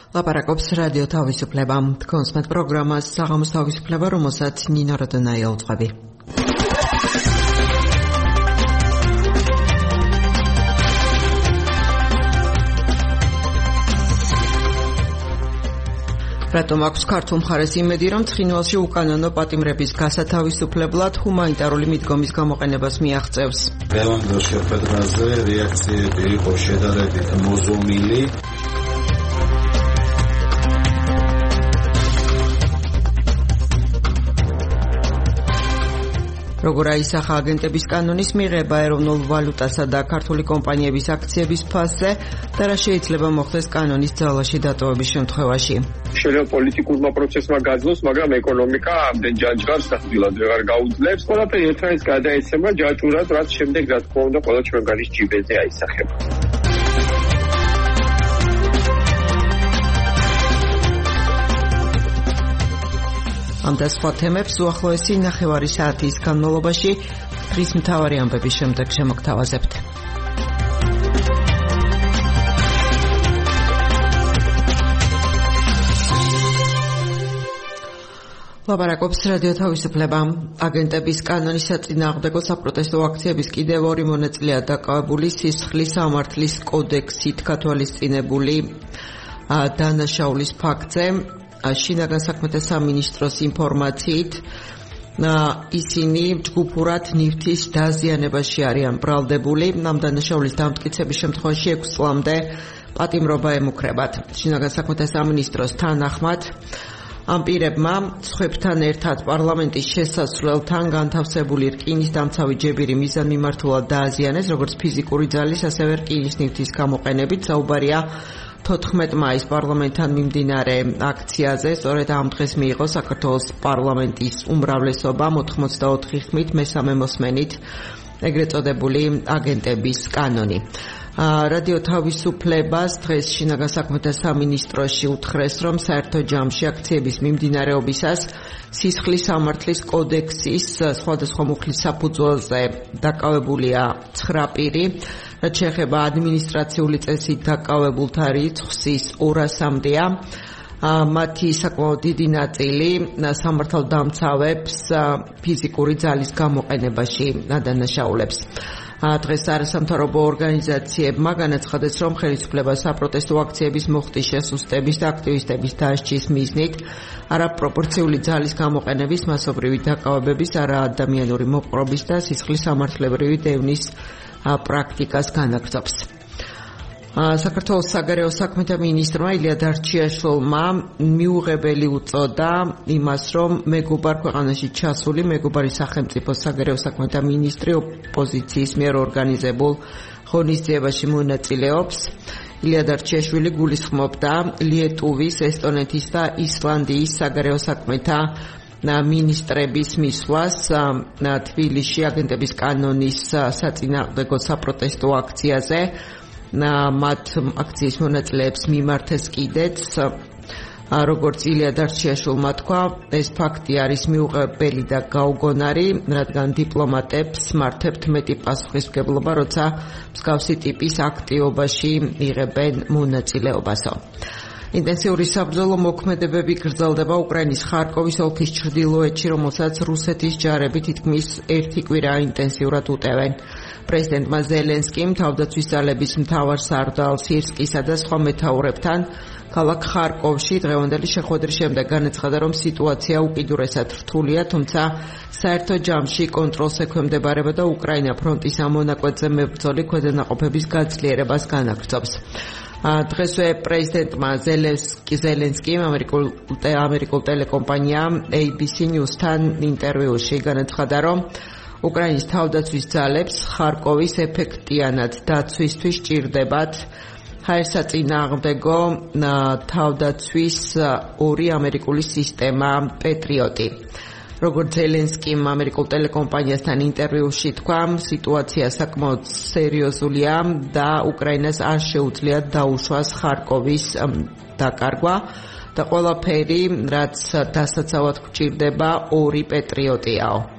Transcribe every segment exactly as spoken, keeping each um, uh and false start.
ლაპარაკობს რადიო თავისუფლება. თქვენს მეტ პროგრამას საღამოს თავისუფლება, რომელსაც ნინო როდონაია უძღვები. რატომ აქვს ქართულ მხარეს იმედი, რომ ცხინვალში უკანონო პატიმრების გასათავისუფლებლად ჰუმანიტარული მიდგომის გამოყენებას მიაღწევს? ლევანდო შეხვედრაზე რეაქციები იყო შედარებით მოზომილი. როგორ აისახა აგენტების კანონის მიღება ეროვნულ ვალუტასა და ქართული კომპანიების აქციების ფასზე და რა შეიძლება მოხდეს კანონის ძალაში დატოვების შემთხვევაში? შეიძლება პოლიტიკურმა პროცესმა გაძლოს, მაგრამ ეკონომიკა ამდენ ჯაჭვს ნახდილად ვეღარ გაუძლებს. ყველაფერი ერთმანეთს გადაეცემა ჯაჭვურად, რაც შემდეგ რა თქმა უნდა ყველა ჩვენგანის ჯიბეზე აისახება. ამ და სხვა თემებს უახლოესი ნახევარი საათის განმავლობაში დღის მთავარი ამბების შემდეგ შემოგთავაზებთ. ლაპარაკობს რადიო თავისუფლება. აგენტების კანონის საწინააღმდეგო საპროტესტო აქციების კიდევ ორი მონაწილეა დაკავებული სისხლის სამართლის კოდექსით გათვალისწინებული დანაშაულის ფაქტზე. შინაგან საქმეთა სამინისტროს ინფორმაციით ისინი ჯგუფურად ნივთის დაზიანებაში არიან ბრალდებული. ამ დანაშაულის დამტკიცების შემთხვევაში ექვს წლამდე პატიმრობა ემუქრებათ. შინაგან საქმეთა სამინისტროს თანახმად ამ პირებმა სხვებთან ერთად პარლამენტის შესასვლელთან განთავსებული რკინის დამცავი ჯებირი მიზანმიმართულად დააზიანეს, როგორც ფიზიკური ძალის, ასევე რკინის ნივთის გამოყენებით. საუბარია თოთხმეტ მაისს პარლამენტთან მიმდინარე აქციაზე. სწორედ ამ დღეს მიიღო საქართველოს პარლამენტის უმრავლესობამ ოთხმოცდაოთხი ხმით მესამე მოსმენით ეგრეთ წოდებული აგენტების კანონი. რადიო თავისუფლებას დღეს შინაგან საქმეთა სამინისტროში უთხრეს, რომ საერთო ჯამში აქციების მიმდინარეობისას სისხლის სამართლის კოდექსის სხვადასხვა მუხლის საფუძველზე დაკავებულია ცხრა პირი. რაც შეეხება ადმინისტრაციული წესით დაკავებულთა რიცხვს, ის ორასამდეა. მათი საკმაოდ დიდი ნაწილი სამართალდამცავებს ფიზიკური ძალის გამოყენებაში ადანაშაულებს. დღეს არასამთავრობო ორგანიზაციებმა განაცხადეს, რომ ხელისუფლება საპროტესტო აქციების მოხდის შესუსტების და აქტივისტების დასჯის მიზნით არაპროპორციული ძალის გამოყენების, მასობრივი დაკავებების, არაადამიანური მოპყრობის და სისხლის სამართლებრივი დევნის პრაქტიკას განაგრძობს. საქართველოს საგარეო საქმეთა მინისტრმა ილია დარჩიაშვილმა მიუღებელი უწოდა იმას, რომ მეგობარ ქვეყანაში ჩასული მეგობარი სახელმწიფო საგარეო საქმეთა მინისტრი ოპოზიციის მიერ ორგანიზებულ ღონისძიებაში მონაწილეობს. ილია დარჩიაშვილი გულისხმობდა ლიეტუვის, ესტონეთის და ისლანდიის საგარეო საქმეთა მინისტრების მისვლას თბილისში აგენტების კანონის საწინააღმდეგო საპროტესტო აქციაზე. მათ აქციის მონაწილეებს მიმართეს კიდეც, როგორც ილია დარჩიაშვილმა თქვა, ეს ფაქტი არის მიუღებელი და გაუგონარი, რადგან დიპლომატებს მართებთ მეტი პასუხისმგებლობა, როცა მსგავსი ტიპის აქტივობაში იღებენ მონაწილეობასო. ინტენსიური საბრძოლო მოქმედებები გრძელდება უკრაინის ხარკოვის ოლქის ჩრდილოეთში, რომელსაც რუსეთის ჯარები თითქმის ერთი კვირა ინტენსიურად უტევენ. პრეზიდენტმა ზელენსკიმ თავდაცვის ძალების მთავარ სარდალ სირსკისა და სხვა მეთაურებთან ქალაქ ხარკოვში დღევანდელი შეხვედრის შემდეგ განაცხადა, რომ სიტუაცია უკიდურესად რთულია, თუმცა საერთო ჯამში კონტროლს ექვემდებარება და უკრაინა ფრონტის ამ მონაკვეთზე მებრძოლი ქვედანაყოფების გაძლიერებას განაგრძობს. დღესვე პრეზიდენტმა ზელენსკიმ ამერიკულ ამერიკულ ტელეკომპანიამ ეი ბი სი News-თან ინტერვიუში განაცხადა, რომ უკრაინის თავდაცვის ძალებს ხარკოვის ეფექტიანად დაცვისთვის სჭირდებათ ჰაერსაწინააღმდეგო თავდაცვის ორი ამერიკული სისტემა პეტრიოტი. როგორც ზელენსკიმ ამერიკულ ტელეკომპანიასთან ინტერვიუში თქვა, სიტუაცია საკმაოდ სერიოზულია და უკრაინას არ შეუძლია დაუშვას ხარკოვის დაკარგვა და ყველაფერი, რაც დასაცავად გვჭირდება, ორი პეტრიოტიაო.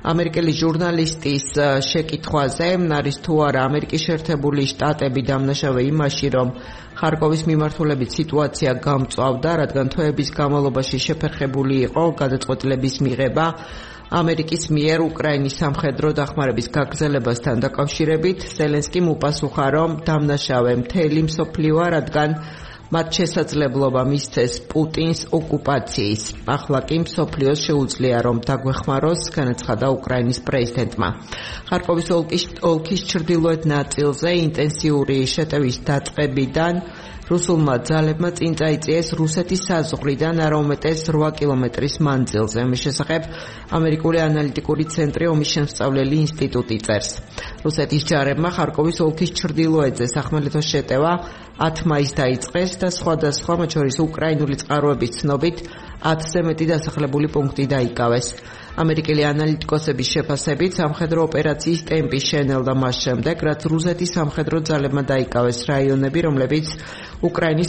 ამერიკელი ჟურნალისტის შეკითხვაზე, არის თუ არა ამერიკის შეერთებული შტატები დამნაშავე იმაში, რომ ხარკოვის მიმართულებით სიტუაცია გამწვავდა, რადგან თვეების განმავლობაში შეფერხებული იყო გადაწყვეტილების მიღება ამერიკის მიერ უკრაინის სამხედრო დახმარების გაგრძელებასთან დაკავშირებით. ზელენსკიმ უპასუხა, რომ დამნაშავე მთელი მსოფლიოა, რადგან მათ შესაძლებლობა მისცეს პუტინს ოკუპაციის. ახლა კი მსოფლიოს შეუძლია, რომ დაგვეხმაროს, განაცხადა უკრაინის პრეზიდენტმა. ხარკოვის ოლქის ჩრდილოეთ ნაწილზე ინტენსიური შეტევის დაწყებიდან რუსულმა ძალებმა წინ წაიწიეს რუსეთის საზღვრიდან არაუმეტეს რვა კილომეტრის მანძილზე. ამის შესახებ ამერიკული ანალიტიკური ცენტრი ომის შემსწავლელი ინსტიტუტი წერს. რუსეთის ჯარებმა ხარკოვის ოლქის ჩრდილოეთზე სახმელეთო შეტევა ათი მაისს დაიწყეს და სხვადასხვა, მათ შორის უკრაინული წყაროების ცნობით ათზე მეტი დასახლებული პუნქტი დაიკავეს. ამერიკელი ანალიტიკოსების შეფასებით სამხედრო ოპერაციის ტემპი შენელდა მას შემდეგ, რაც რუსეთის სამხედრო ძალებმა დაიკავეს რაიონები, რომლებიც უკრაინის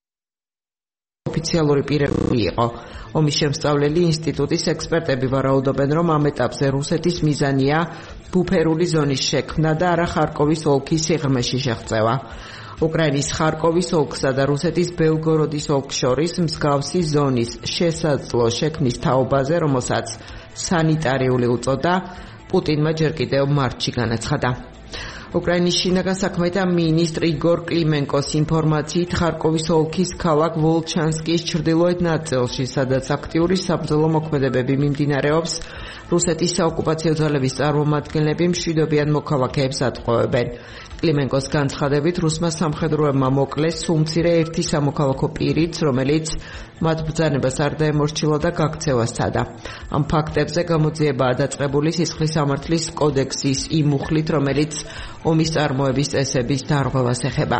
ოფიციალური პირები იყო. ომის შემსწავლელი ინსტიტუტის ექსპერტები ვარაუდობენ, რომ ამ ეტაპზე რუსეთის მიზანია ბუფერული ზონის შექმნა და არა ხარკოვის ოლქის სიღრმეში შეღწევა. უკრაინის ხარკოვის ოლქსა და რუსეთის ბელგოროდის ოლქს შორის მსგავსი ზონის შესაძლო შექმნის თაობაზე, რომელსაც სანიტარიული უწოდა, პუტინმა ჯერ კიდევ მარტში განაცხადა. უკრაინის შინაგან საქმეთა მინისტრ იგორ კლიმენკოს ინფორმაციით ხარკოვის ოლქის ქალაქ ვოლჩანსკის ჩრდილოეთ ნაწილში, სადაც აქტიური საბრძოლო მოქმედებები მიმდინარეობს, რუსეთის საოკუპაციო ძალების წარმომადგენლები მშვიდობიან მოქალაქეებს ატყუებენ. კლიმენკოს განცხადებით, რუსმა სამხედროებმა მოკლეს სუმცირე ერთი სამოქალაქო პირიც, რომელიც მათ ბრძანებას არ დაემორჩილა და გაქცევას სცადა. ამ ფაქტებზე გამოძიებაა დაწყებული სისხლის სამართლის კოდექსის იმ მუხლით, რომელიც ომის წარმოების წესების დარღვევას ეხება.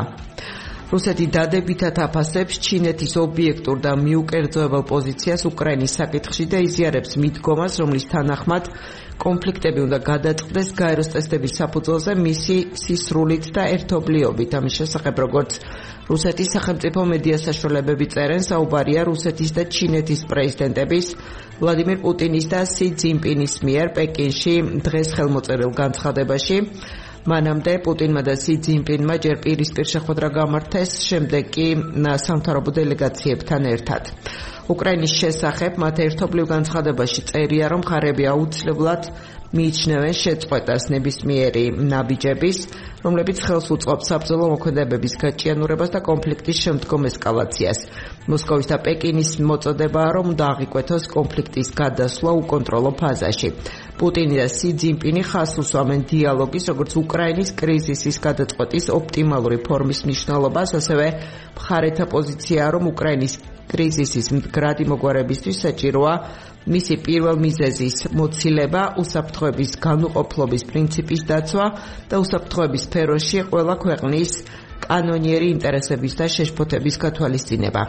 რუსეთი დადებითად აფასებს ჩინეთის ობიექტურ და მიუკერძოებელ პოზიციას უკრაინის საკითხში და იზიარებს მიდგომას, რომლის თანახმად კონფლიქტები უნდა გადაწყდეს გაეროს წესდების საფუძველზე მისი სისრულით და ერთობლიობით. ამის შესახებ, როგორც რუსეთის სახელმწიფო მედია საშუალებები წერენ, საუბარია რუსეთის და ჩინეთის პრეზიდენტების ვლადიმირ პუტინის და სი ძინპინის მიერ პეკინში დღეს ხელმოწერილ განცხადებაში. მანამდე პუტინმა და სი ძინპინმა ჯერ პირისპირ შეხვედრა გამართეს, შემდეგ კი სამთავრობო დელეგაციებთან ერთად. უკრაინის შესახებ მათ ერთობლივ განცხადებაში წერია, რომ მხარეები აუცილებლად მიიჩნევენ შეწყვეტას ნებისმიერი ნაბიჯების, რომლებიც ხელს უწყობს საბრძოლო მოქმედებების გაჭიანურებას და კონფლიქტის შემდგომ ესკალაციას. მოსკოვის და პეკინის მოწოდებაა, რომ უნდა აღიკვეთოს კონფლიქტის გადასვლა უკონტროლო ფაზაში. პუტინი და სი ძინპინი ხაზს უსვამენ დიალოგის, როგორც უკრაინის კრიზისის გადაწყვეტის ოპტიმალური ფორმის მნიშვნელობას, ასევე მხარეთა პოზიციაა, რომ უკრაინის კრიზისის მდგრადი მოგვარებისთვის საჭიროა მისი პირველ მიზეზის მოცილება, უსაფრთხოების განუყოფლობის პრინციპის დაცვა და უსაფრთხოების სფეროში ყველა ქვეყნის კანონიერი ინტერესების და შეშფოთების გათვალისწინება.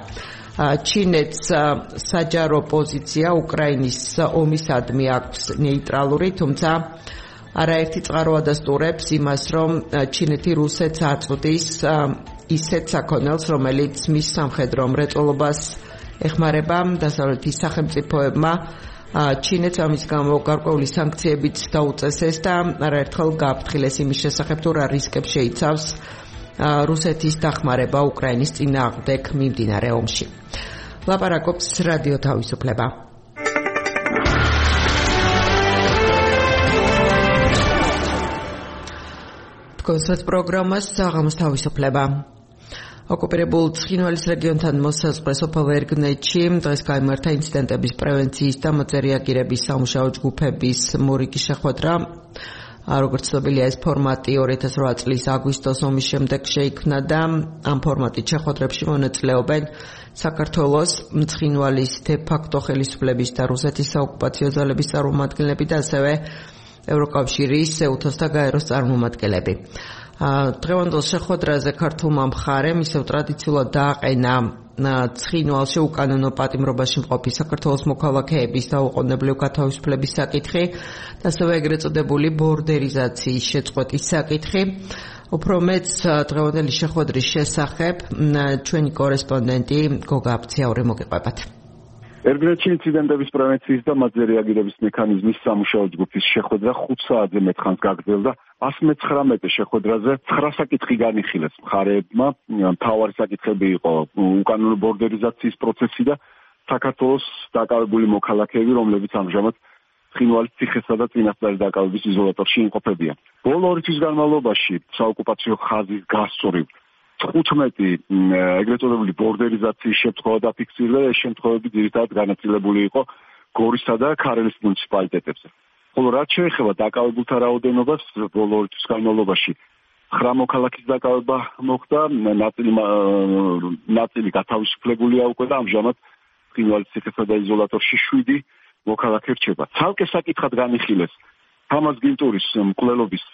ჩინეთს საჯარო პოზიცია უკრაინის ომისადმი აქვს ნეიტრალური, თუმცა არაერთი წყარო ადასტურებს იმას, რომ ჩინეთი რუსეთს აწვდის ისეთ საქონელს, რომელიც მის სამხედრო მრეწველობას ეხმარება. დასავლეთის სახელმწიფოებმა ჩინეთს ამის გამო გარკვეული სანქციებიც დაუწესეს და არაერთხელ გააფრთხილეს იმის შესახებ, თუ რა რისკებს შეიცავს რუსეთის დახმარება უკრაინის წინააღმდეგ მიმდინარე ომში. ლაპარაკობს რადიო თავისუფლება. კონსერტ პროგრამას საღამოს თავისუფლება. ოკუპირებულ ცხინვალის რეგიონთან მოსაზღვრე სოფელ ერგნეთში დღეს გაიმართა ინციდენტების პრევენციის და მოწერიაგირების სამუშაო ჯგუფების მორიგი შეხვედრა. როგორც ცნობილია, ეს ფორმატი ორი ათას რვა წლის აგვისტოს ომის შემდეგ შეიქმნა და ამ ფორმატით შეხვედრებში მონაწილეობენ საქართველოს, ცხინვალის დე-ფაქტო ხელისუფლების და რუსეთის საოკუპაციო ძალების წარმომადგენლები და ასევე ევროკავშირის, ეუთოს და გაეროს წარმომადგენლები. დღევანდელ შეხვედრაზე ქართულმა მხარემ ისევ ტრადიციულად დააყენა ცხინვალში უკანონო პატიმრობაში მყოფი საქართველოს მოქალაქეების დაუყოვნებლივ გათავისუფლების საკითხი და ასევე ეგრეთ წოდებული ბორდერიზაციის შეწყვეტის საკითხი. უფრო მეც დღევანდელი შეხვედრის შესახებ ჩვენი კორესპონდენტი გოგა აბციაური მოგიყვებათ. ერგნეთში ინციდენტების პრევენციის და მათზე რეაგირების მექანიზმის სამუშაო ჯგუფის შეხვედრა ხუთ საათზე მეტ ხანს გაგრძელდა. ას მეცხრამეტე შეხვედრაზე ცხრა საკითხი განიხილეს მხარეებმა. მთავარი საკითხები იყო უკანონო ბორდერიზაციის პროცესი და საქართველოს დაკავებული მოქალაქეები, რომლებიც ამჟამად ცხინვალის ციხესა და წინასწარი დაკავების იზოლატორში იმყოფებიან. ბოლო ორი თვის განმავლობაში საოკუპაციო ხაზის გასწორებ თხუთმეტი ეგრეთ წოდებული ბორდერიზაციის შემთხვევა დაფიქსირდა და ეს შემთხვევები ძირითადად განაწილებული იყო გორისა და ქარელის მუნიციპალიტეტებზე. ხოლო რაც შეეხება დაკავებულთა რაოდენობას, ბოლო ორი თვის განმავლობაში ცხრა მოქალაქის დაკავება მოხდა, ნაწილი ნაწილი გათავისუფლებულია უკვე და ამჟამად ცხინვალის ციხესა და იზოლატორში შვიდი მოქალაქე რჩება. ცალკე საკითხად განიხილეს თამაზ გინტურის მკვლელობის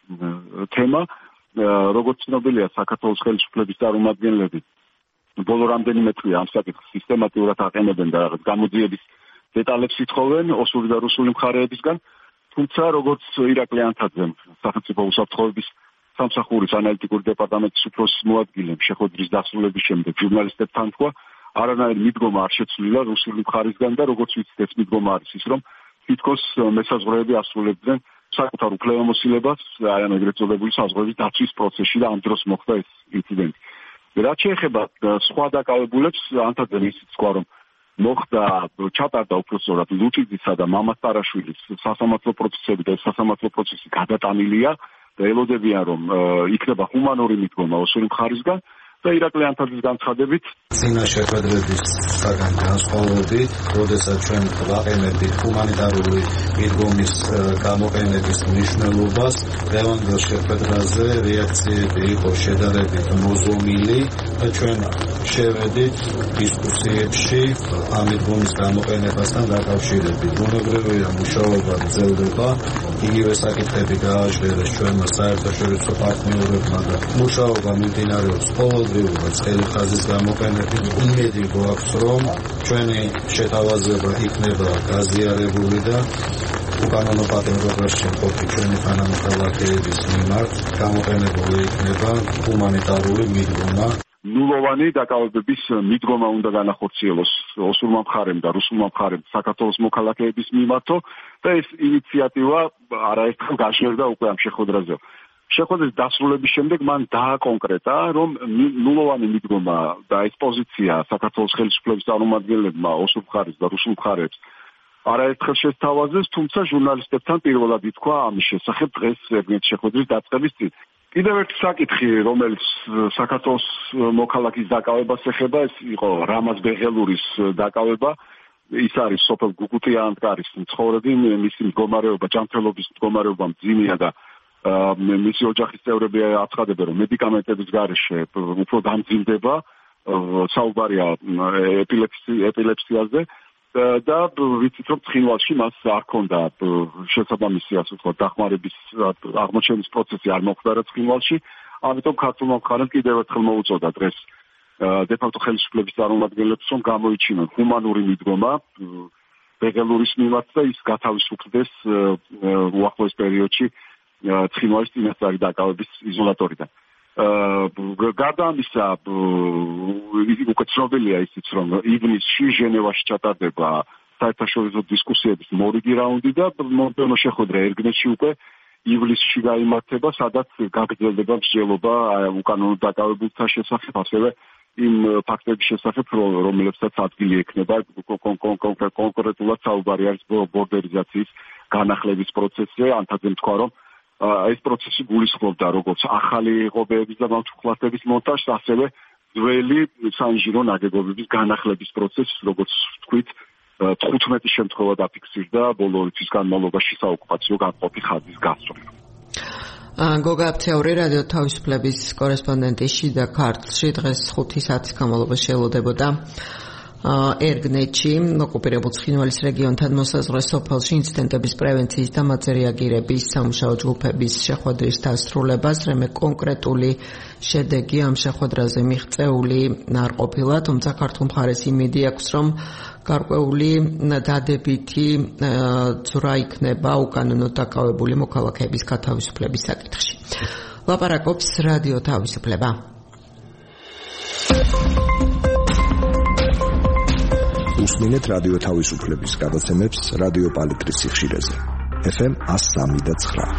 თემა. როგორც ცნობილია, საქართველოს ხელისუფლების წარმომადგენლები ბოლო რამდენიმე წლია ამ საკითხს სისტემატურად აყენებენ და რაღაც გამოძიების დეტალებს ითხოვენ ოსური და რუსული მხარეებისგან. თუმცა, როგორც ირაკლი ანთაძემ, სახელმწიფო უსაფრთხოების სამსახურის ანალიტიკური დეპარტამენტის უფროსის მოადგილემ შეხვედრის დასრულების შემდეგ ჟურნალისტებთან თქვა, არანაირი მიდგომა არ შეცვლილა რუსული მხარისგან და როგორც ვიცით, ეს მიდგომა არის ის, რომ თითქოს მესაზღვრეები ასრულებდნენ საკუთარ უფლებამოსილებას, აი ამ ეგრეთ წოდებული საზღვრების დაცვის პროცესში და ამ დროს მოხდა ეს ინციდენტი. რაც შეეხება სხვა დაკავებულებს, ანთაძემ ისიც თქვა, რომ მოხდა ჩატარდა უпроსწორად ლუჭიძისა და მამას ტარაშვილის სასამართლო პროცესები და ეს სასამართლო პროცესი გადატანილია და ელოდებიან, რომ იქნება ჰუმანური მიდგომა ოსური მხარისგან და ირაკლი ანთაძის განცხადებით წინა შეხვედრებისგან განსხვავებით, როდესაც ჩვენ ვაყენებთ ჰუმანიტარული მიდგომის გამოყენების მნიშვნელობას, დღევანდელ შეხვედრაზე რეაქციები იყო შედარებით მოზომილი და ჩვენ შევედით დისკუსიებში ამ მიდგომის გამოყენებასთან დაკავშირებით. ბუნებრივია, მუშაობა გრძელდება, იგივე საკითხები გააჟღერეს ჩვენმა საერთაშორისო პარტნიორებმა და მუშაობა მიმდინარეობს ყოველდღიურად ცხელი ხაზის გამოყენებით. იმედი გვაქვს, რომ ჩვენი შეთავაზება იქნება გაზიარებული და უკანონო პატიმრობაში მყოფი ჩვენი თანამოქალაქეების მიმართ გამოყენებული იქნება ჰუმანიტარული მიდგომა. ნულოვანი დაკავებების მიდგომა უნდა განახორციელოს ოსურმა მხარემ და რუსულმა მხარემ საქართველოს მოქალაქეების მიმართო და ეს ინიციატივა არაერთხელ გაჟღერდა უკვე ამ შეხვედრაზე. შეხვედრის დასრულების შემდეგ მან დააკონკრეტა, რომ ნულოვანი მიდგომა და ეს პოზიცია საქართველოს ხელისუფლების წარმომადგენლებმა ოსურ მხარეს და რუსულ მხარეს არაერთხელ შესთავაზეს, თუმცა ჟურნალისტებთან პირველად ითქვა ამის შესახებ დღეს ერგნეთის შეხვედრის დაწყების წინ. კიდევ ერთი საკითხი, რომელიც საქართველოს მოქალაქის დაკავებას ეხება, ეს იყო რამაზ ბეღელურის დაკავება. ის არის სოფელ გუგუტია-ანტკარის მცხოვრები, მისი მდგომარეობა, ჯანმრთელობის მდგომარეობა მძიმეა და მისი ოჯახის წევრები აცხადებენ, რომ მედიკამენტების გარეშე უფრო დამძიმდება, საუბარია ეპილეფსიაზე და ვიცით, რომ ცხინვალში მას არ ჰქონდა შესაბამისი, ასე ვთქვათ, დახმარების აღმოჩენის პროცესი არ მოხდა ცხინვალში, ამიტომ ქართულმა მხარემ კიდევ ერთხელ მოუწოდა დღეს დე-ფაქტო ხელისუფლების წარმომადგენლებს, რომ გამოიჩინონ ჰუმანური მიდგომა ბეღელურის მიმართ და ის გათავისუფლდეს უახლოეს პერიოდში ცხინვალის წინასწარი დაკავების იზოლატორიდან. გარდა ამისა, უკვე ცნობილია ისიც, რომ ივნისში ჟენევაში ჩატარდება საერთაშორისო დისკუსიების მორიგი რაუნდი და მომდევნო შეხვედრა ერგნეთში უკვე ივლისში გაიმართება, სადაც გაგრძელდება მსჯელობა უკანონო დაკავებულთა შესახებ, ასევე იმ ფაქტების შესახებ, რომლებსაც ადგილი ექნება, კონკრეტულად საუბარი არის ბორდერიზაციის განახლების პროცესზე. ანთაძემ თქვა, რომ ეს პროცესი გულისხმობდა როგორც ახალი ღობეების და მომწუხლათების მონტაჟს, ასევე ძველი საინჟინრო ნაგებობების განახლების პროცესს, როგორც თქვით, თხუთმეტი შემთხვევა დაფიქსირდა ბოლო ორი თვის განმავლობაში საოკუპაციო განყოფი ხაზის გასწორება. გოგა აფთიაური, რადიო თავისუფლების კორესპონდენტი შიდა ქართლში დღეს ხუთი საათის განმავლობაში ელოდებოდა ერგნეთში ოკუპირებულ ცხინვალის რეგიონთან მოსაზღვრე სოფელში ინციდენტების პრევენციის და მათზე რეაგირების სამუშაო ჯგუფების შეხვედრის დასრულებას. რამე კონკრეტული შედეგი ამ შეხვედრაზე მიღწეული არ ყოფილა, თუმცა ქართულ მხარეს იმედი აქვს, რომ გარკვეული დადებითი ძვრა იქნება უკანონოდ დაკავებული მოქალაქეების გათავისუფლების საკითხში. ლაპარაკობს რადიო თავისუფლება. უსმინეთ რადიო თავისუფლების გადაცემებს რადიო პალიტრის სიხშირეზე. ეფ ემ one oh three point nine.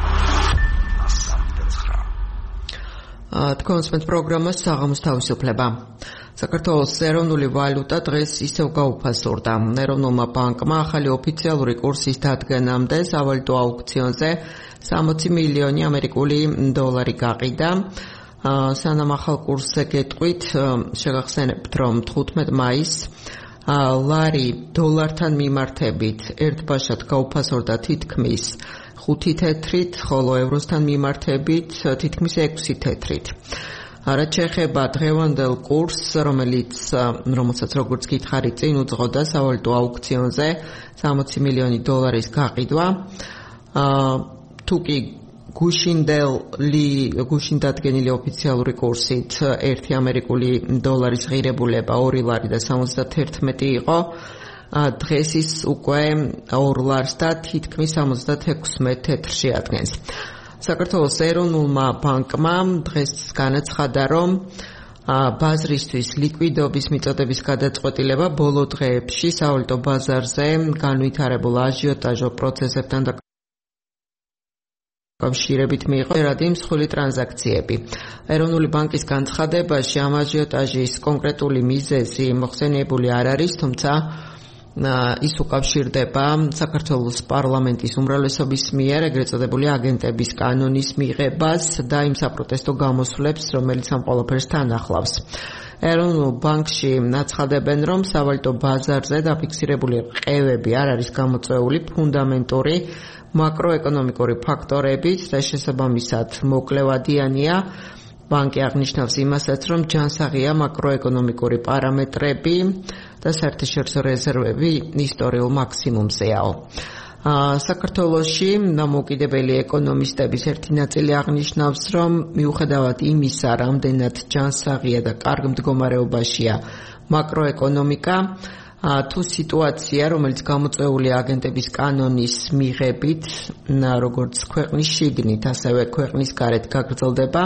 თქვენს პროგრამას საღამოს თავისუფლება. საქართველოს ეროვნული ვალუტა დღეს ისევ გაუფასურდა. ეროვნულმა ბანკმა ახალი ოფიციალური კურსის დადგენამდე სავალუტო აუქციონზე სამოცი მილიონი ამერიკული დოლარი გაყიდა. სანამ ახალ კურსზე გეტყვით, შეგახსენებთ, რომ თხუთმეტ მაისს ლარი დოლართან მიმართებით ერთბაშად გაუფასურდა თითქმის ხუთი თეთრით, ხოლო ევროსთან მიმართებით თითქმის ექვსი თეთრით. რაც შეეხება დღევანდელ კურსს, რომელიც რომელსაც როგორც გითხარით წინ უძღოდა სავალუტო აუქციონზე სამოცი მილიონი დოლარის გაყიდვა. თუკი გუშინდელი გუშინდადგენილი ოფიციალური კურსით ერთი ამერიკული დოლარის ღირებულება ორი ლარი და სამოცდაერთი იყო, დღეს ის უკვე ორ ლარს და თითქმის სამოცდაექვსი თეთრს შეადგენს. საქართველოს ეროვნულმა ბანკმა დღეს განაცხადა, რომ ბაზრისთვის ლიკვიდობის მიწოდების გადაწყვეტილება ბოლო დღეებში სავალუტო ბაზარზე განვითარებულ აჟიოტაჟო პროცესებთან კავშირებით მიიღო ერადი მსხვილი ტრანზაქციები. ეროვნული ბანკის განცხადებაში ამ აჟიოტაჟის კონკრეტული მიზეზი მოხსენიებული არ არის, თუმცა ის უკავშირდება საქართველოს პარლამენტის უმრავლესობის მიერ ეგრეთ წოდებული აგენტების კანონის მიღებას და იმ საპროტესტო გამოსვლებს, რომელიც ამ ყველაფერს თან ახლავს. ეროვნულ ბანკში აცხადებენ, რომ სავალუტო ბაზარზე დაფიქსირებული ყევები არ არის გამოწვეული ფუნდამენტური მაკროეკონომიკური ფაქტორებით და შესაბამისად მოკლევადიანია. ბანკი აღნიშნავს იმასაც, რომ ჯანსაღია მაკროეკონომიკური პარამეტრები და საერთაშორისო რეზერვები ისტორიულ მაქსიმუმზეაო. საქართველოში დამოუკიდებელი ეკონომისტების ერთი ნაწილი აღნიშნავს, რომ მიუხედავად იმისა, რამდენად ჯანსაღია და კარგ მდგომარეობაშია მაკროეკონომიკა, თუ სიტუაცია, რომელიც გამოწვეული აგენტების კანონის მიღებით, როგორც ქვეყნის შიგნით, ასევე ქვეყნის გარეთ გაგრძელდება,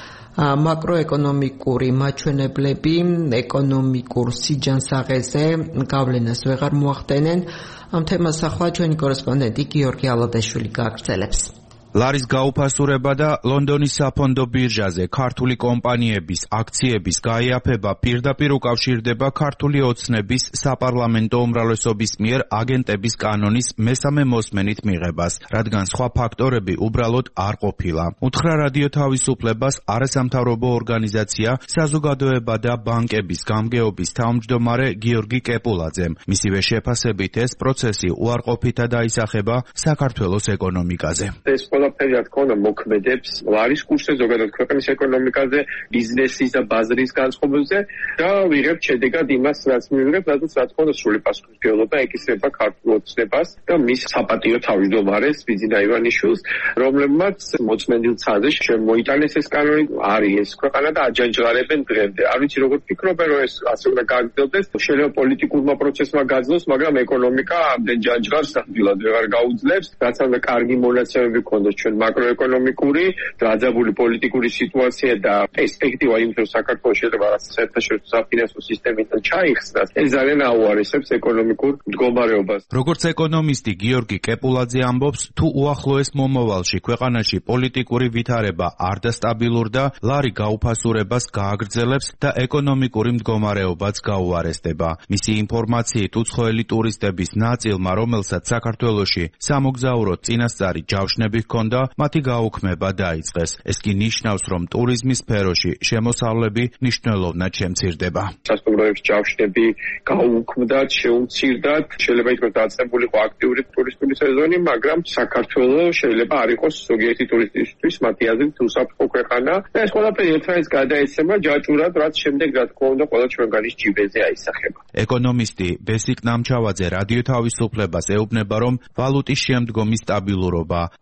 მაკროეკონომიკური მაჩვენებლები ეკონომიკურ სიჯანსაღეზე გავლენას ვეღარ მოახდენენ. ამ თემას ახლა ჩვენი კორესპონდენტი გიორგი ალადაშვილი გააგრძელებს. ლარის გაუფასურება და ლონდონის საფონდო ბირჟაზე ქართული კომპანიების აქციების გაიაფება პირდაპირ უკავშირდება ქართული ოცნების საპარლამენტო უმრავლესობის მიერ აგენტების კანონის მესამე მოსმენით მიღებას, რადგან სხვა ფაქტორები უბრალოდ არ ყოფილა. უთხრა რადიო თავისუფლებას არასამთავრობო ორგანიზაცია საზოგადოება და ბანკების გამგეობის თავმჯდომარე გიორგი კეპულაძემ. მისივე შეფასებით ეს პროცესი უარყოფითად აისახება საქართველოს ეკონომიკაზე. ყველაფერი რა თქმა უნდა მოქმედებს ლარის კურსზე, ზოგადად ქვეყნის ეკონომიკაზე, ბიზნესის და ბაზრის განწყობაზე და ვიღებთ შედეგად იმას, რაც მივიღებთ, რადგან რა თქმა უნდა სრული პასუხისმგებლობა ეკისრება ქართულ ოცნებას და მის საპატიო თავმჯდომარეს ბიძინა ივანიშვილს, რომლებმაც მოწმენდილ ცაზე შემოიტანეს ეს კანონი, არის ეს ქვეყანა და აჯანჯღარებენ დღემდე. არ ვიცი როგორ ფიქრობენ, რომ ეს ასე უნდა გაგრძელდეს, შეიძლება პოლიტიკურმა პროცესმა გაძლოს, მაგრამ ეკონომიკა ამდენ ჯანჯღარს ნამდვილად ვეღარ გაუძლებს, რაც უნდა კარგი მონაცემები ქონდეს ჩვენ მაკროეკონომიკური, დაძაბული პოლიტიკური სიტუაცია და პერსპექტივა იმ რომ საქართველოს შეიძლება საერთაშორისო საფინანსო სისტემიდან ჩაიხსნას, ეს ძალიან აუარესებს ეკონომიკურ მდგომარეობას. როგორც ეკონომისტი გიორგი კეპულაძე ამბობს, თუ უახლოეს მომავალში ქვეყანაში პოლიტიკური ვითარება არ დასტაბილურდა და ლარი გაუფასურებას გააგრძელებს და ეკონომიკური მდგომარეობაც გაუარესდება. მისი ინფორმაციით უცხოელი ტურისტების ნაწილმა, რომელსაც საქართველოში სამოგზაურო წინასწარი ჯავშნები ჰქონდა, მათი გაუქმება დაიწყეს. ეს კი ნიშნავს, რომ ტურიზმის სფეროში შემოსავლები მნიშვნელოვნად შემცირდება. სასტუმროებში ჯავშნები გაუქმდათ, შეუმცირდათ, შეიძლება ითქვას დაწყებულიყო აქტიური ტურისტული სეზონი, მაგრამ საქართველოს შეიძლება არ იყოს ზოგიერთი ტურისტისთვის მათი აზრით უსაფრთხო ქვეყანა და ეს ყველაფერი ერთმანეთს გადაეცემა ჯაჭვურად, რაც შემდეგ რა თქმა უნდა ყველა ჩვენგანის ჯიბეზე აისახება. ეკონომისტი ბესიკ ნამჩავაძე რადიო თავისუფლებას ეუბნება, რომ ვალუტის შემდგომი სტაბილურობა, აგენტ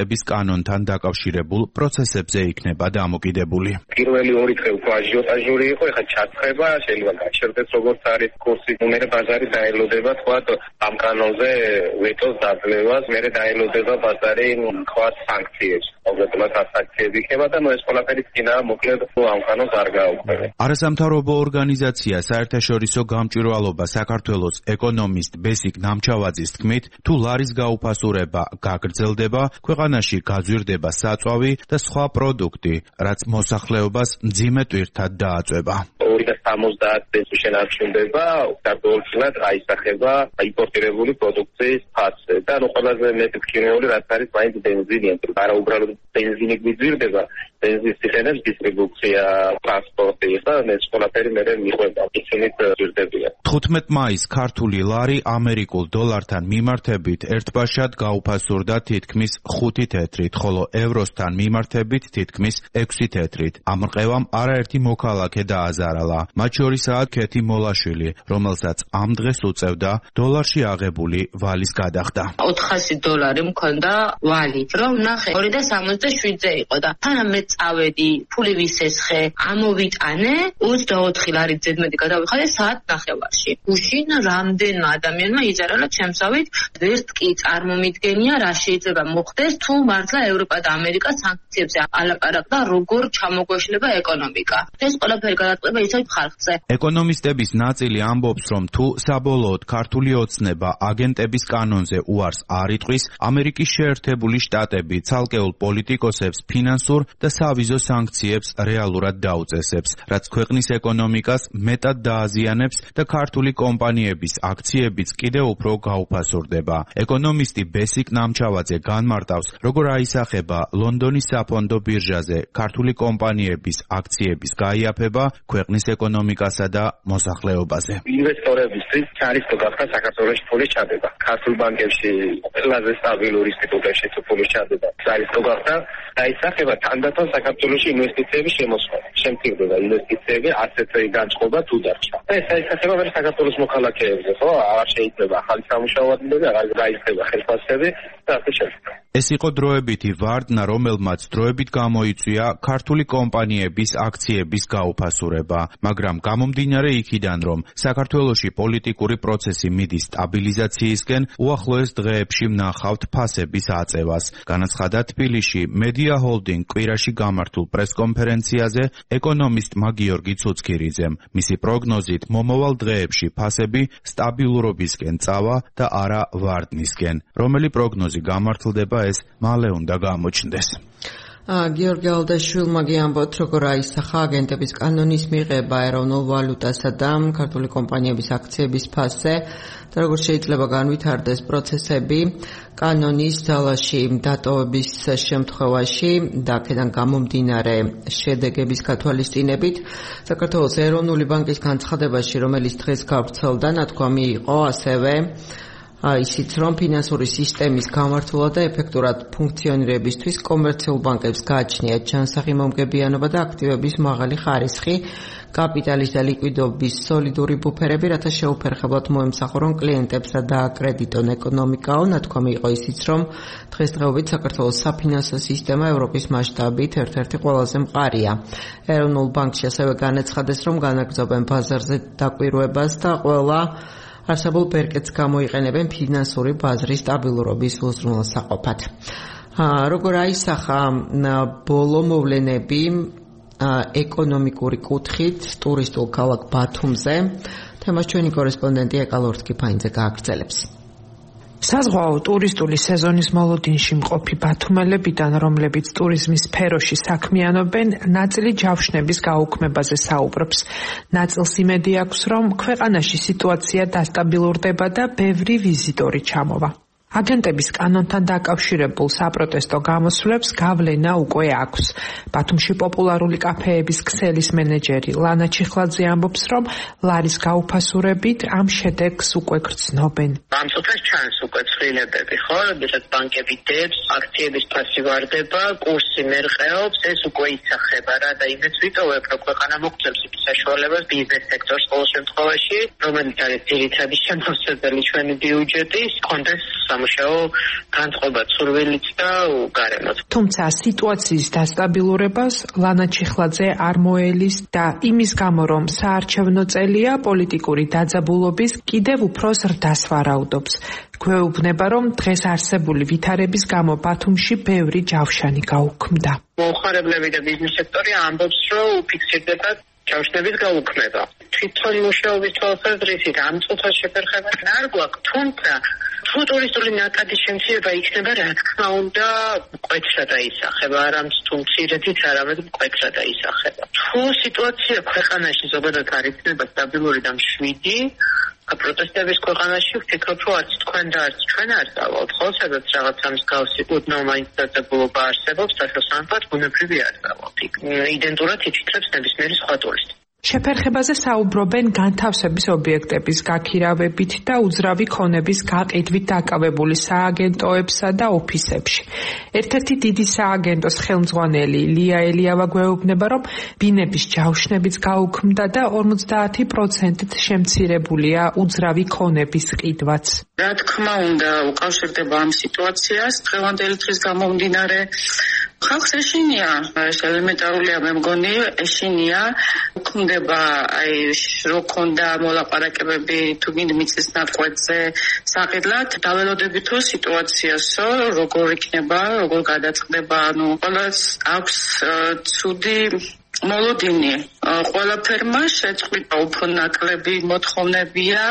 აგენტების კანონთან დაკავშირებულ პროცესებზე იქნება დამოკიდებული. პირველი ორი დღე უკვე აჟიოტაჟური იყო, ეხლა ჩაცხება, შეიძლება გაჩერდეს როგორც არის კურსი, მე ბაზარი დაელოდება თქვა ამ კანონზე ვეტოს დაძლევას, მე დაელოდება ბაზარი თქვა სანქციებს. ოღონდ სანქციები იქნება და ეს ყველაფერი წინა მოკლედ ამ კანონს არ გააუქმება. არასამთავრობო ორგანიზაცია საერთაშორისო გამჭვირვალობა საქართველოს ეკონომისტ ბესიკ ნამჩავაძის თქმით, თუ ლარის გაუფასურება გაგრძელდება, ქვეყანაში გაძვირდება საწვავი და სხვა პროდუქტი, რაც მოსახლეობას მძიმე ტვირთად დააწვება. ორი და სამოცდაათ წელს შენარჩუნდება საქართველოსად აისახება იმპორტირებული პროდუქციის ფასზე და ნუ ყველაზე მეტი ქიმიური რაც არის მაინც ბენზინი, არა უბრალოდ ბენზინი გვიძვირდება, ბენზინის სიხენებს დისტრიბუცია, ტრანსპორტი და ეს ყველაფერი მე მიყვება, ისინიც ძვირდებიან. თხუთმეტ მაისს ქართული ლარი ამერიკულ დოლართან მიმართებით ერთბაშად გაუფასურდა თითქმის ხუთი თეთრით, ხოლო ევროსთან მიმართებით თითქმის ექვსი თეთრით. ამ რყევამ არაერთი მოქალაქე დააზარალა, მათ შორისაა ქეთი მოლაშვილი, რომელსაც ამ დღეს უწევდა დოლარში აღებული ვალის გადახდა. ოთხასი დოლარი მქონდა ვალი, რომ ნახე ორი და სამოცდაშვიდზე იყო და თან მე წავედი, ფული ვისესხე, ამოვიტანე, ოცდაოთხი ლარით ზედმეტი გადავიხადე საათ ნახევარში. უშინ რამდენმა ადამიანმა იზარალა ჩემსავით, ვერც კი წარმომიდგენია რა შეიძლება მოხდეს, თუ მართლა ევროპა და ამერიკა სანქციებზე ალაპარაკდა, როგორ ჩამოგვეშლება ეკონომიკა. ეს ყველაფერი გადაწყდება ისევ ხალხზე. ეკონომისტების ნაწილი ამბობს, რომ თუ საბოლოოდ ქართული ოცნება აგენტების კანონზე უარს არ იტყვის, ამერიკის შეერთებული შტატები ცალკეულ პოლიტიკოსებს ფინანსურ და სავიზო სანქციებს რეალურად დაუწესებს, რაც ქვეყნის ეკონომიკას მეტად დააზიანებს და ქართული კომპანიების აქციებიც კიდევ უფრო გაუფასურდება. ეკონომისტი ბესიკ ნამჩავაძე განმარტავს, როგორ აისახება ლონდონის საფონდო ბირჟაზე ქართული კომპანიების აქციების გაიაფება ქვეყნის ეკონომიკასა და მოსახლეობაზე. ინვესტორებისთვის ჩარისტო გახდა საქართველოში ფულის ჩადება. ქართულ ბანკებში ყველაზე სტაბილური ინსტიტუტებში ფულის ჩადება. ჩარისტო გახდა აისახება თანდათან საქართველოში ინვესტიციების შემოსვლა. შემთხვევდა ინვესტიციები ასეთი განწყობა თუ დარჩა. ეს აისახება ვერ საქართველოს მოქალაქეებზე, ხო? არ შეიძლება ახალი სამუშაო ადგილები, აღარ გაიხდება ხელფასები და ასე შემდეგ. ეს იყო დროებითი ვარდნა, რომელმაც დროებით გამოიწვია ქართული კომპანიების აქციების გაუფასურება, მაგრამ გამომდინარე იქიდან, რომ საქართველოში პოლიტიკური პროცესი მიდის სტაბილიზაციისკენ, უახლოეს დღეებში ვნახავთ ფასების აწევას. განაცხადა თბილისში მედია ჰოლდინგ კვირაში გამართულ პრესკონფერენციაზე ეკონომისტმა გიორგი ცუცქირიძემ. მისი პროგნოზით მომავალ დღეებში ფასები სტაბილურობისკენ წავა და არა ვარდნისკენ. რომელი პროგნოზი გამართლდება, ეს მალე უნდა გამოჩნდეს. გიორგი ალდაშვილმა გიამბოთ, როგორ აისახა აგენტების კანონის მიღება ეროვნულ ვალუტასა და ქართული კომპანიების აქციების ფასზე და როგორ შეიძლება განვითარდეს პროცესები კანონის ძალაში დატოვების შემთხვევაში და აქედან გამომდინარე შედეგების გათვალისწინებით. საქართველოს ეროვნული ბანკის განცხადებაში, რომელიც დღეს გავრცელდა, ნათქვამი იყო ასევე ისიც, რომ ფინანსური სისტემის გამართულად და ეფექტურად ფუნქციონირებისთვის კომერციულ ბანკებს გააჩნიათ ჩანსახი მომგებიანობა და აქტივების მაღალი ხარისხი, კაპიტალის და ლიკვიდობის სოლიდური ბუფერები, რათა შეუფერხებლად მოემსახურონ კლიენტებსა და აკრედიტონ ეკონომიკაო. ნათქვამი იყო ისიც, რომ დღესდღეობით საქართველოს საფინანსო სისტემა ევროპის მასშტაბით ერთ-ერთი ყველაზე მყარია. ეროვნულ ბანკში ასევე განაცხადეს, რომ განაგრძობენ ბაზარზე დაკვირვებას და ყველა არსებულ ბერკეტს გამოიყენებენ ფინანსური ბაზრის სტაბილურობის უზრუნველსაყოფად. როგორ აისახა ბოლო მოვლენები ეკონომიკური კუთხით ტურისტულ ქალაქ ბათუმზე, თემას ჩვენი კორესპონდენტი ეკალორთ კიფაინძე გააგრძელებს. საზღვაო ტურისტული სეზონის მოლოდინში მყოფი ბათუმელებიდან, რომლებიც ტურიზმის სფეროში საქმიანობენ, ნაწილი ჯავშნების გაუქმებაზე საუბრობს. ნაწილს იმედი აქვს, რომ ქვეყანაში სიტუაცია დასტაბილურდება და ბევრი ვიზიტორი ჩამოვა. აგენტების კანონთან დაკავშირებულ საპროტესტო გამოსვლებს გავლენა უკვე აქვს. ბათუმში პოპულარული კაფეების ქსელის მენეჯერი ლანა ჩიხლაძე ამბობს, რომ ლარის გაუფასურებით ამ შედეგს უკვე გრძნობენ. ამ წუთას ჩანს უკვე ცვლილებები, ხო? როდესაც ბანკები დებს, აქციების ფასი ვარდება, კურსი მერყეობს, ეს უკვე იცახება რა და იმეც ვიტოვებ, რომ ქვეყანა მოგწევს იქ საშუალებას ბიზნეს სექტორს ყოველ შემთხვევაში, რომელიც არის ძირითადი შემოსავალი ჩვენი ბიუჯეტის, კონდეს სამუშაო განწყობაც სურვილიც და გარემოც. თუმცა სიტუაციის დასტაბილურებას ლანა ჩიხლაძე არ მოელის და იმის გამო რომ საარჩევნო წელია პოლიტიკური დაძაბულობის კიდევ უფრო ზრდას ვარაუდობს. გვეუბნება რომ დღეს არსებული ვითარების გამო ბათუმში ბევრი ჯავშანი გაუქმდა. მოხარებლები და ბიზნეს სექტორი ამბობს რომ უფიქსირდება ჯავშნების გაუქმება. თვითონ მუშაობის თვალსაზრისით ამ წუთას შეფერხება არ გვაქვს, თუმცა თუ ტურისტული ნაკადის შემცირება იქნება, რა თქმა უნდა, მკვეთრად აისახება, არამც თუ მცირედით, არამედ მკვეთრად აისახება. თუ სიტუაცია ქვეყანაში ზოგადად არ იქნება სტაბილური და მშვიდი, პროტესტების ქვეყანაში ვფიქრობ, რომ არც თქვენ და არც ჩვენ არ დავავთ, ხო, სადაც რაღაცა მსგავსი უდნო მაინც დაძაბულობა არსებობს, საშუალო ბუნებრივი არ დავავთ. იდენტურად ითითებს ნებისმიერი სხვა ტურისტი. შეფერხებაზე საუბრობენ განთავსების ობიექტების გაქირავებით და უძრავი ქონების გაყიდვით დაკავებული სააგენტოებსა და ოფისებში. ერთ-ერთი დიდი სააგენტოს ხელმძღვანელი ლია ელიავა გვეუბნება, რომ ბინების ჯავშნებიც გაუქმდა და ორმოცდაათი პროცენტით შემცირებულია უძრავი ქონების ყიდვაც. რა თქმა უნდა, უკავშირდება ამ სიტუაციას დღევანდელი დღის გამომდინარე. ხალხს ეშინია, ეს ელემენტარულია, მე მგონი, ეშინია უქმდება, აი, რო ქონდა მოლაპარაკებები თუ გინდა მიწის ნაკვეთზე საყიდლად, დაველოდებითო სიტუაციასო, როგორ იქნება, როგორ გადაწყდება, ანუ ყველას აქვს ცუდი მოლოდინი. ყველაფერმა შეწყვიტა უფრო ნაკლები მოთხოვნებია.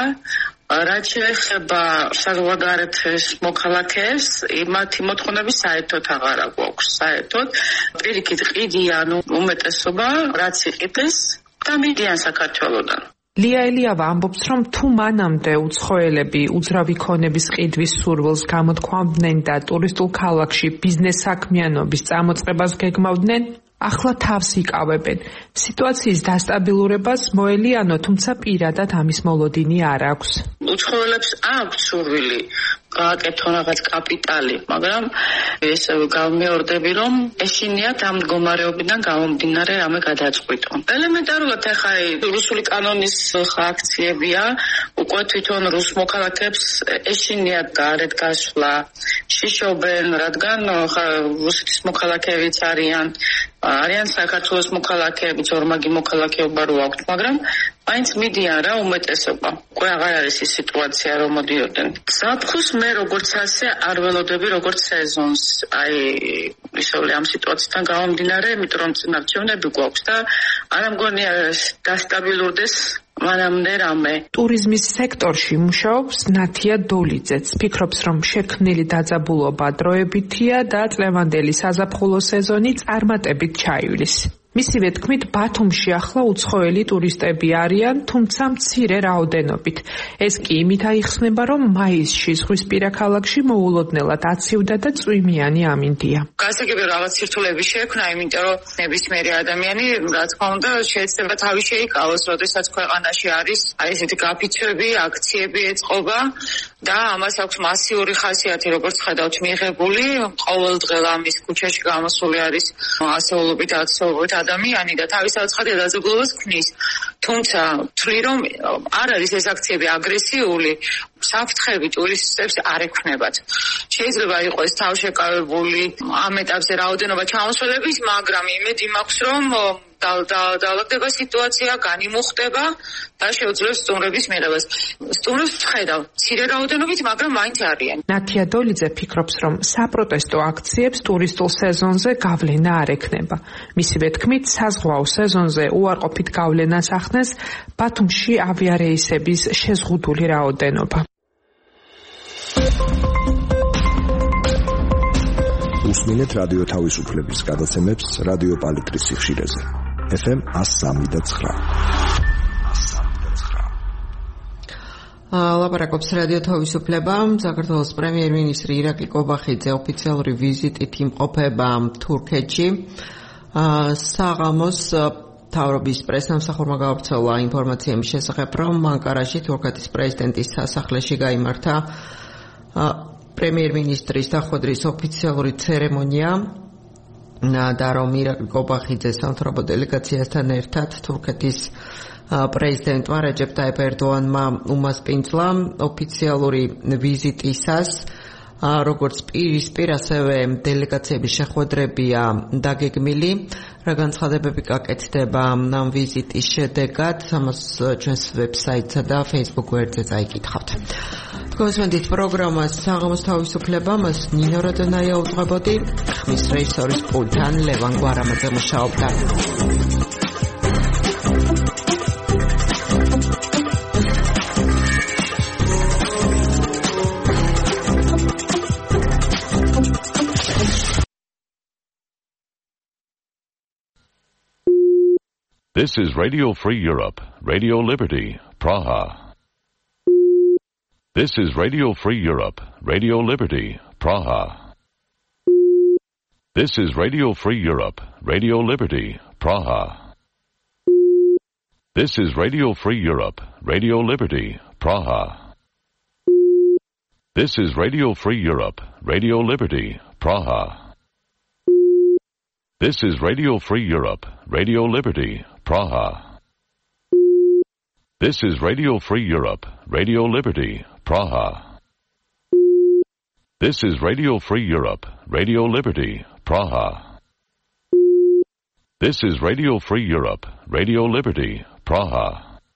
რაც შეეხება საზღვარგარეთის მოქალაქეებს, მათი მოთხოვნები საერთოდ აღარ გვაქვს. საერთოდ პირიქით ყიდიან, ანუ უმეტესობა რაც იყიდეს და მიდიან საქართველოდან. ლია ელიავა ამბობს, რომ თუ მანამდე უცხოელები უძრავი ქონების ყიდვის სურვილს გამოთქვამდნენ და ტურისტულ ქალაქში ბიზნეს საქმიანობის წამოწყებას გეგმავდნენ, ახლა თავს იკავებენ. სიტუაციის დასტაბილურებას მოელიანო, თუმცა პირადად ამის მოლოდინი არ აქვს. უცხოელებს აქვს სურვილი გააკეთონ რაღაც კაპიტალი, მაგრამ ეს გამეორდები, რომ ეშინიათ ამ მდგომარეობიდან გამომდინარე რამე გადაწყვიტონ. ელემენტარულად ახლა რუსული კანონის აქციებია, უკვე თვითონ რუს მოქალაქეებს ეშინიათ გარეთ გასვლა, შიშობენ, რადგან რუსეთის მოქალაქეებიც არიან, არიან საქართველოს მოქალაქეებიც, ორმაგი მოქალაქეობა რო აქვთ, მაგრამ მაინც მიდიან რა უმეტესობა. უკვე აღარ არის ის სიტუაცია, რომ მოდიოდნენ. ზაფხულს მე როგორც ასე არ ველოდები როგორც სეზონს. აი, ისე ამ სიტუაციიდან გამომდინარე, იმიტომ რომ წინარჩევნები გვაქვს და არ მგონია დასტაბილურდეს მანამდე რამე. ტურიზმის სექტორში მუშაობს ნათია დოლიძეც. ფიქრობს, რომ შექმნილი დაძაბულობა დროებითია და წლევანდელი საზაფხულო სეზონი წარმატებით ჩაივლის. მისივე თქმით, ბათუმში ახლა უცხოელი ტურისტები არიან, თუმცა მცირე რაოდენობით. ეს კი იმით აიხსნება, რომ მაისში ზღვისპირა ქალაქში მოულოდნელად აცივდა და წვიმიანი ამინდია. გასაგები რაღაც სირთულეები შეექმნა, იმიტომ რომ ნებისმიერი ადამიანი, რა თქმა უნდა, შეიძლება თავი შეიკავოს, როდესაც ქვეყანაში არის აი ესეთი გაფიცვები, აქციები ეწყობა და ამას აქვს მასიური ხასიათი, როგორც ხედავთ, მიიღებული. ყოველდღე ამის ქუჩაში გამოსული არის ასეულობით, ათეულობით ადამიანი და თავის აცხადია დაძაბულობას ქმნის. თუმცა თვლი რომ არ არის ეს აქციები აგრესიული, საფრთხები ტურისტებს არ ექმნებათ. შეიძლება იყოს თავშეკავებული ამ ეტაპზე რაოდენობა ჩამოსვლების, მაგრამ იმედი მაქვს რომ დაალაგდება სიტუაცია, განიმუხტება და შეუძლებს სტუმრების მიღებას. სტუმრებს ვხედავ მცირე რაოდენობით, მაგრამ მაინც არიან. ნათია დოლიძე ფიქრობს, რომ საპროტესტო აქციებს ტურისტულ სეზონზე გავლენა არ ექნება. მისივე თქმით, საზღვაო სეზონზე უარყოფით გავლენას ახდენს ბათუმში ავიარეისების შეზღუდული რაოდენობა. უსმინეთ რადიო თავისუფლების გადაცემებს რადიო პალიტრის სიხშირეზე. ეფ ემ one oh three და nine. ლაპარაკობს რადიო თავისუფლება. საქართველოს პრემიერ-მინისტრი ირაკლი კობახიძე ოფიციალური ვიზიტით იმყოფება თურქეთში. საღამოს თავრობის პრესსამსახურმა გავრცელა ინფორმაცია იმის შესახებ, რომ ანკარაში თურქეთის პრეზიდენტის სასახლეში გაიმართა პრემიერ-მინისტრის დახვედრის ოფიციალური ცერემონია და რომ ირაკლი კობახიძე სამთავრობო დელეგაციასთან ერთად თურქეთის პრეზიდენტმა რეჯეპ ტაიპ ერდოანმა უმასპინძლა ოფიციალური ვიზიტისას როგორც პირისპირ, ასევე დელეგაციების შეხვედრებია დაგეგმილი. რა განცხადებები გაკეთდება ამ ვიზიტის შედეგად, ამას ჩვენს ვებსაიტსა და Facebook გვერდზე წაიკითხავთ. თქვენს პროგრამას საღამოს თავისუფლება, მას ნინო როდონაია უძღვებოდი, ხმის რეჟისორის პულტთან ლევან გვარამაძე მუშაობდა. This is Radio Free Europe, Radio Liberty, Praha. This is Radio Free Europe, Radio Liberty, Praha. This is Radio Free Europe, Radio Liberty, Praha. This is Radio Free Europe, Radio Liberty, Praha. This is Radio Free Europe, Radio Liberty, Praha. This is Radio Free Europe, Radio Liberty, Praha. This is Radio Free Europe, Radio Liberty, Praha. This is Radio Free Europe, Radio Liberty, Praha. This is Radio Free Europe, Radio Liberty, Praha.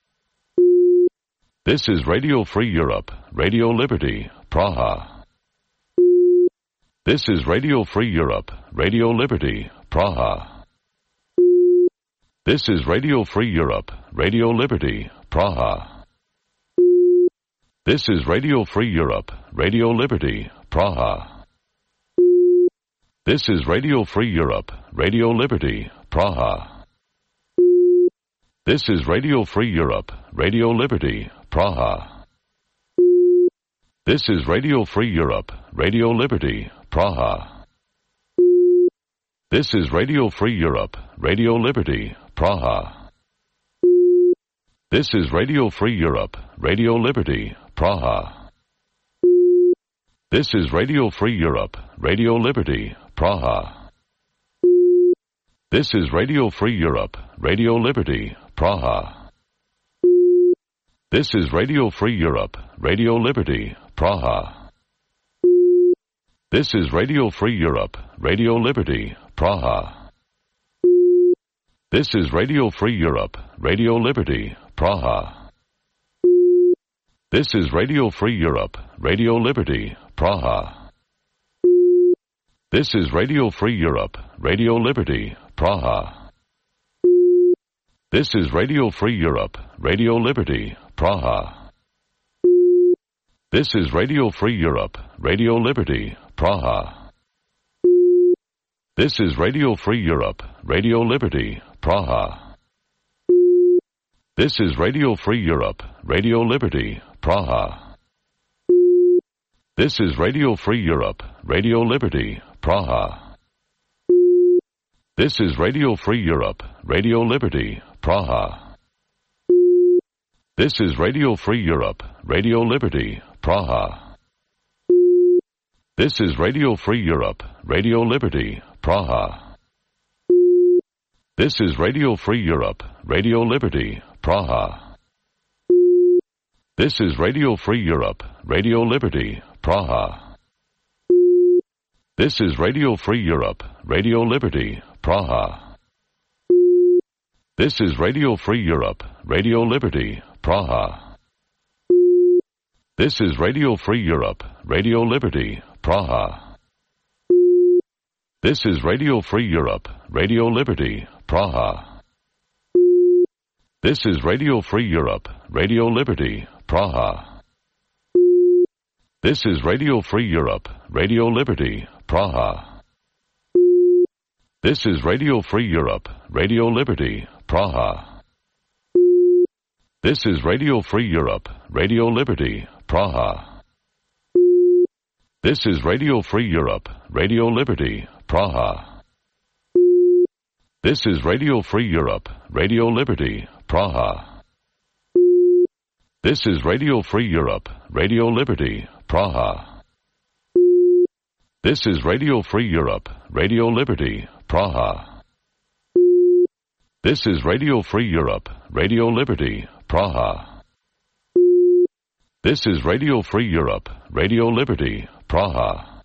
This is Radio Free Europe, Radio Liberty, Praha. This is Radio Free Europe, Radio Liberty, Praha. This is Radio Free Europe, Radio Liberty, Praha. This is Radio Free Europe, Radio Liberty, Praha. This is Radio Free Europe, Radio Liberty, Praha. This is Radio Free Europe, Radio Liberty, Praha. This is Radio Free Europe, Radio Liberty, Praha. This is Radio Free Europe, Radio Liberty, Praha. This is Radio Free Europe, Radio Liberty, Praha. This is Radio Free Europe, Radio Liberty, Praha. This is Radio Free Europe, Radio Liberty, Praha. This is Radio Free Europe, Radio Liberty, Praha. This is Radio Free Europe, Radio Liberty, Praha. This is Radio Free Europe, Radio Liberty, Praha. This is Radio Free Europe, Radio Liberty, Praha. This is Radio Free Europe, Radio Liberty, Praha. This is Radio Free Europe, Radio Liberty, Praha. This is Radio Free Europe, Radio Liberty, Praha. This is Radio Free Europe, Radio Liberty, Praha. This is Radio Free Europe, Radio Liberty, Praha. This is Radio Free Europe, Radio Liberty, Praha. This is Radio Free Europe, Radio Liberty, Praha. This is Radio Free Europe, Radio Liberty, Praha. This is Radio Free Europe, Radio Liberty, Praha. This is Radio Free Europe, Radio Liberty, Praha. This is Radio Free Europe, Radio Liberty, Praha. This is Radio Free Europe, Radio Liberty, Praha. This is Radio Free Europe, Radio Liberty, Praha. This is Radio Free Europe, Radio Liberty, Praha. This is Radio Free Europe, Radio Liberty, Praha. This is Radio Free Europe, Radio Liberty, Praha. This is Radio Free Europe, Radio Liberty, Praha. This is Radio Free Europe, Radio Liberty, Praha. This is Radio Free Europe, Radio Liberty, Praha. This is Radio Free Europe, Radio Liberty, Praha. This is Radio Free Europe, Radio Liberty, Praha. This is Radio Free Europe, Radio Liberty, Praha. This is Radio Free Europe, Radio Liberty, Praha. This is Radio Free Europe, Radio Liberty, Praha. This is Radio Free Europe, Radio Liberty, Praha.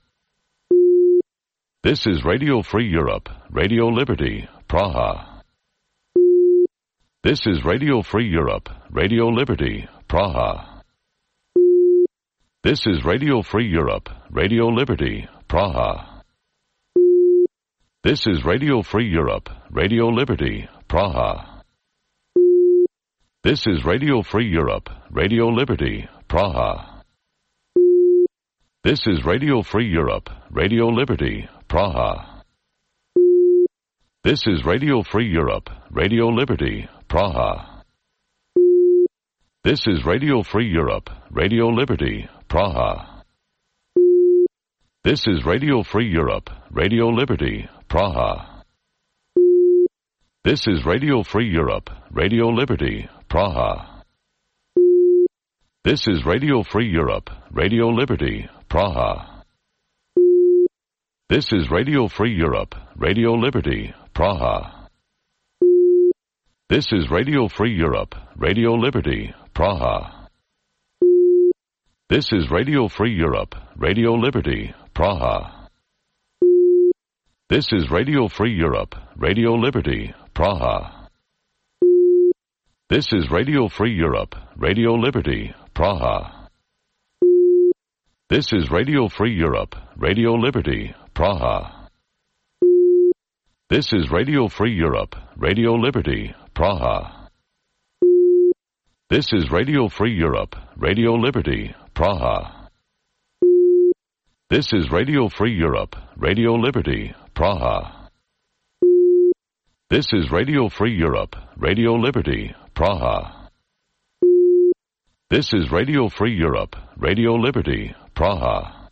This is Radio Free Europe, Radio Liberty, Praha. This is Radio Free Europe, Radio Liberty, Praha. This is Radio Free Europe, Radio Liberty, Praha. This is Radio Free Europe, Radio Liberty, Praha. This is Radio Free Europe, Radio Liberty, Praha. This is Radio Free Europe, Radio Liberty, Praha. This is Radio Free Europe, Radio Liberty, Praha. This is Radio Free Europe, Radio Liberty, Praha. This is Radio Free Europe, Radio Liberty, Praha. This is Radio Free Europe, Radio Liberty, Praha. This is Radio Free Europe, Radio Liberty, Praha. This is Radio Free Europe, Radio Liberty, Praha. This is Radio Free Europe, Radio Liberty, Praha. This is Radio Free Europe, Radio Liberty, Praha. This is Radio Free Europe, Radio Liberty, Praha. This is Radio Free Europe, Radio Liberty, Praha. This is Radio Free Europe, Radio Liberty, Praha. This is Radio Free Europe, Radio Liberty, Praha. This is Radio Free Europe, Radio Liberty, Praha. This is Radio Free Europe, Radio Liberty, Praha. This is Radio Free Europe, Radio Liberty, Praha. This is Radio Free Europe, Radio Liberty, Praha.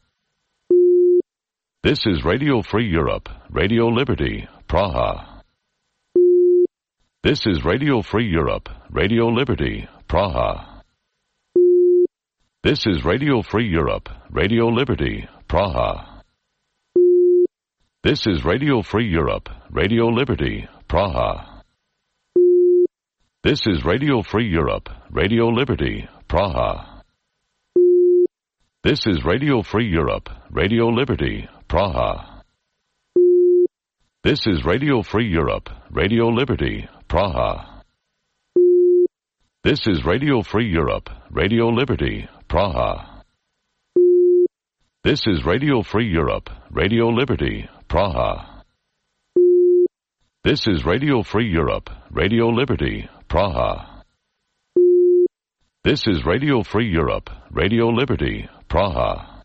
This is Radio Free Europe, Radio Liberty, Praha. This is Radio Free Europe, Radio Liberty, Praha. This is Radio Free Europe, Radio Liberty, Praha. This is Radio Free Europe, Radio Liberty, Praha. This is Radio Free Europe, Radio Liberty, Praha. This is Radio Free Europe, Radio Liberty, Praha. This is Radio Free Europe, Radio Liberty, Praha. This is Radio Free Europe, Radio Liberty, Praha. This is Radio Free Europe, Radio Liberty, Praha. This is Radio Free Europe, Radio Liberty, Praha. This is Radio Free Europe, Radio Liberty, Praha.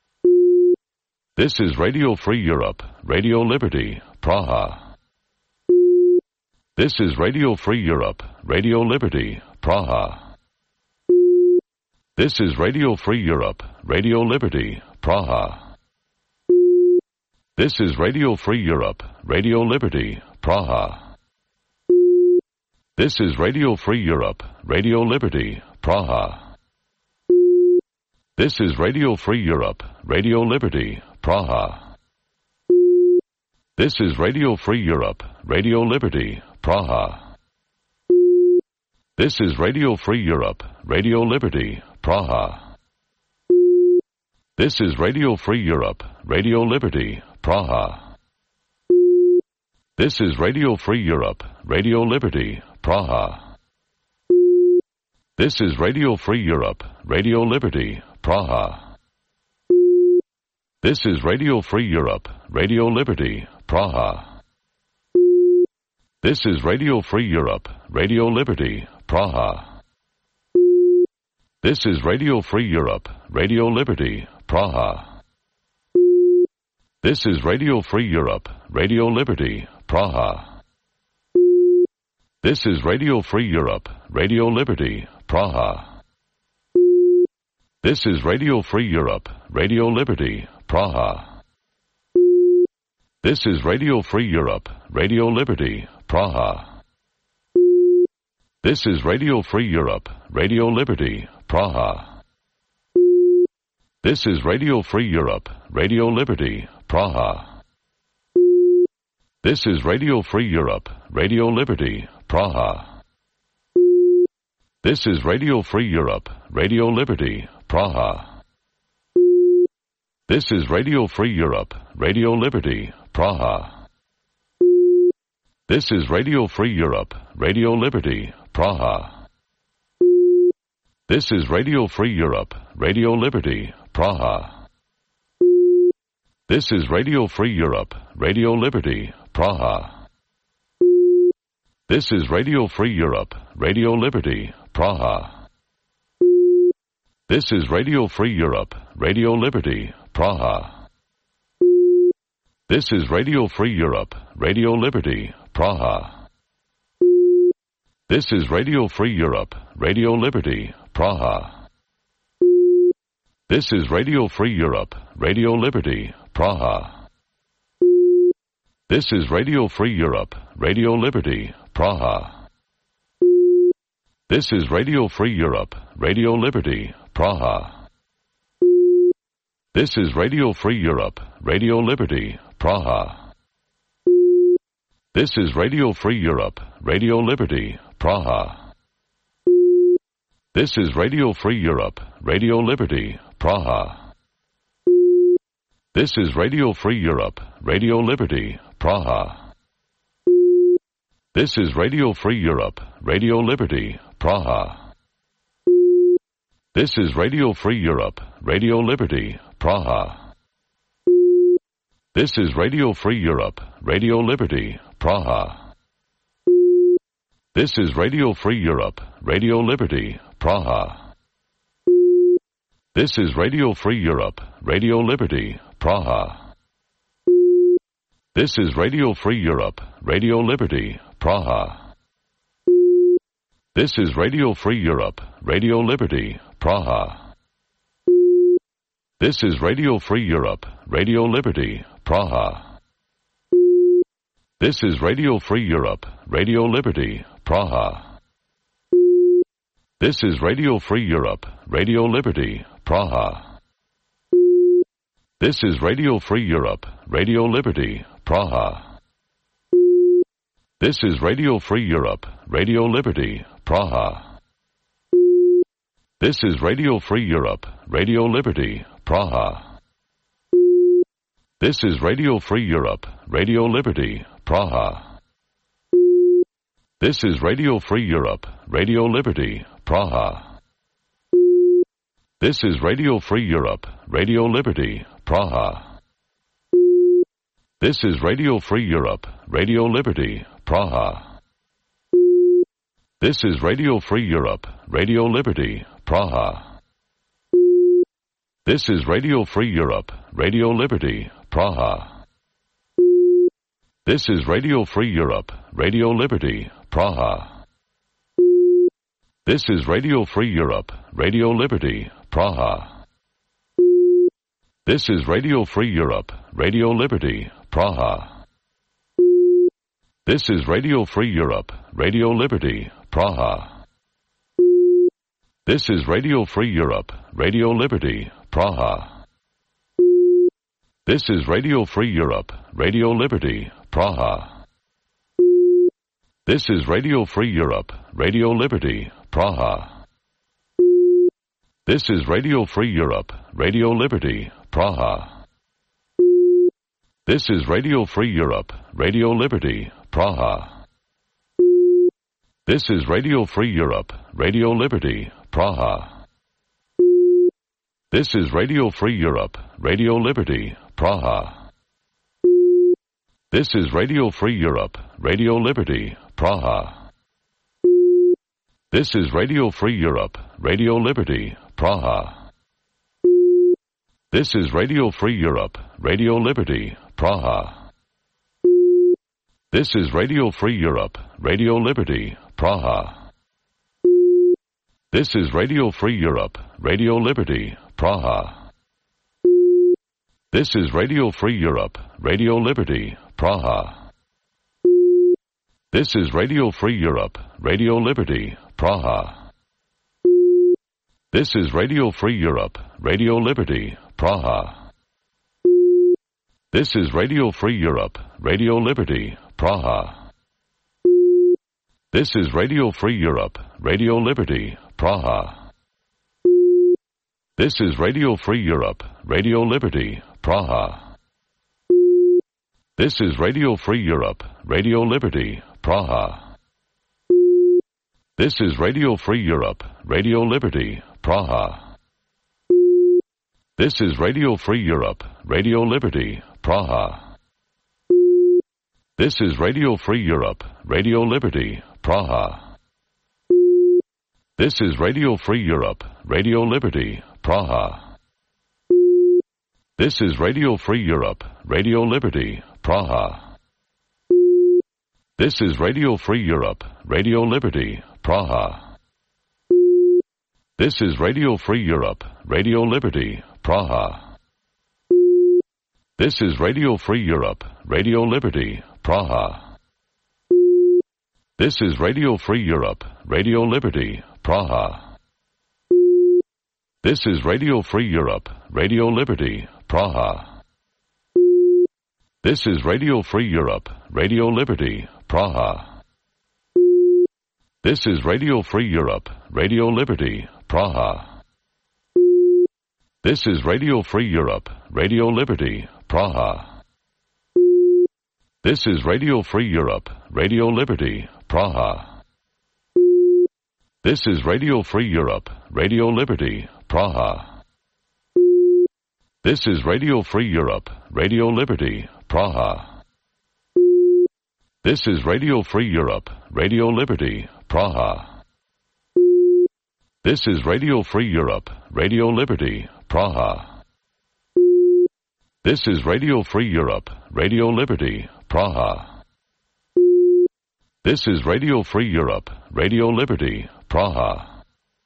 This is Radio Free Europe, Radio Liberty, Praha. This is Radio Free Europe, Radio Liberty, Praha. This is Radio Free Europe, Radio Liberty, Praha. This is Radio Free Europe, Radio Liberty, Praha. This is Radio Free Europe, Radio Liberty, Praha. This is Radio Free Europe, Radio Liberty, Praha. This is Radio Free Europe, Radio Liberty, Praha. This is Radio Free Europe, Radio Liberty, Praha. This is Radio Free Europe, Radio Liberty, Praha. This is Radio Free Europe, Radio Liberty, Praha. This is Radio Free Europe, Radio Liberty, Praha. This is Radio Free Europe, Radio Liberty, Praha. This is Radio Free Europe, Radio Liberty, Praha. This is Radio Free Europe, Radio Liberty, Praha. This is Radio Free Europe, Radio Liberty, Praha. This is Radio Free Europe, Radio Liberty, Praha. This is Radio Free Europe, Radio Liberty, Praha. This is Radio Free Europe, Radio Liberty, Praha. This is Radio Free Europe, Radio Liberty, Praha. This is Radio Free Europe, Radio Liberty, Praha. This is Radio Free Europe, Radio Liberty, Praha. This is Radio Free Europe, Radio Liberty, Praha. This is Radio Free Europe, Radio Liberty, Praha. This is Radio Free Europe, Radio Liberty, Praha. This is Radio Free Europe, Radio Liberty, Praha. This is Radio Free Europe, Radio Liberty, Praha. This is Radio Free Europe, Radio Liberty, Praha. This is Radio Free Europe, Radio Liberty, Praha. This is Radio Free Europe, Radio Liberty, Praha. This is Radio Free Europe, Radio Liberty, Praha. This is Radio Free Europe, Radio Liberty, Praha. This is Radio Free Europe, Radio Liberty, Praha. This is Radio Free Europe, Radio Liberty, Praha. This is Radio Free Europe, Radio Liberty, Praha. This is Radio Free Europe, Radio Liberty, Praha. This is Radio Free Europe, Radio Liberty, Praha. This is Radio Free Europe, Radio Liberty, Praha. This is Radio Free Europe, Radio Liberty, Praha. This is Radio Free Europe, Radio Liberty, Praha. This is Radio Free Europe, Radio Liberty, Praha. This is Radio Free Europe, Radio Liberty, Praha. This is Radio Free Europe, Radio Liberty, Praha. This is Radio Free Europe, Radio Liberty, Praha. This is Radio Free Europe, Radio Liberty, Praha. This is Radio Free Europe, Radio Liberty, Praha. This is Radio Free Europe, Radio Liberty, Praha. This is Radio Free Europe, Radio Liberty, Praha. This is Radio Free Europe, Radio Liberty, Praha. This is Radio Free Europe, Radio Liberty, Praha. This is Radio Free Europe, Radio Liberty, Praha. This is Radio Free Europe, Radio Liberty, Praha. This is Radio Free Europe, Radio Liberty, Praha. This is Radio Free Europe, Radio Liberty, Praha. This is Radio Free Europe, Radio Liberty, Praha. This is Radio Free Europe, Radio Liberty, Praha. This is Radio Free Europe, Radio Liberty, Praha. This is Radio Free Europe, Radio Liberty, Praha. This is Radio Free Europe, Radio Liberty, Praha. This is Radio Free Europe, Radio Liberty, Praha. This is Radio Free Europe, Radio Liberty, Praha. This is Radio Free Europe, Radio Liberty, Praha. This is Radio Free Europe, Radio Liberty, Praha. This is Radio Free Europe, Radio Liberty, Praha. This is Radio Free Europe, Radio Liberty, Praha. This is Radio Free Europe, Radio Liberty, Praha. This is Radio Free Europe, Radio Liberty, Praha. This is Radio Free Europe, Radio Liberty, Praha. This is Radio Free Europe, Radio Liberty, Praha. This is Radio Free Europe, Radio Liberty, Praha. This is Radio Free Europe, Radio Liberty, Praha. This is Radio Free Europe, Radio Liberty, Praha. This is Radio Free Europe, Radio Liberty, Praha. This is Radio Free Europe, Radio Liberty, Praha. This is Radio Free Europe, Radio Liberty, Praha. This is Radio Free Europe, Radio Liberty, Praha. This is Radio Free Europe, Radio Liberty, Praha. This is Radio Free Europe, Radio Liberty, Praha. This is Radio Free Europe, Radio Liberty, Praha. This is Radio Free Europe, Radio Liberty, Praha. This is Radio Free Europe, Radio Liberty, Praha. This is Radio Free Europe, Radio Liberty, Praha. This is Radio Free Europe, Radio Liberty, Praha. This is Radio Free Europe, Radio Liberty, Praha. This is Radio Free Europe, Radio Liberty, Praha. This is Radio Free Europe, Radio Liberty, Praha. This is Radio Free Europe, Radio Liberty, Praha. This is Radio Free Europe, Radio Liberty, Praha. This is Radio Free Europe, Radio Liberty, Praha. This is Radio Free Europe, Radio Liberty, Praha. This is Radio Free Europe, Radio Liberty, Praha. This is Radio Free Europe, Radio Liberty, Praha. This is Radio Free Europe, Radio Liberty, Praha. This is Radio Free Europe, Radio Liberty, Praha. This is Radio Free Europe, Radio Liberty, Praha. This is Radio Free Europe, Radio Liberty, Praha. This is Radio Free Europe, Radio Liberty, Praha. This is Radio Free Europe, Radio Liberty, Praha. This is Radio Free Europe, Radio Liberty, Praha. This is Radio Free Europe, Radio Liberty, Praha.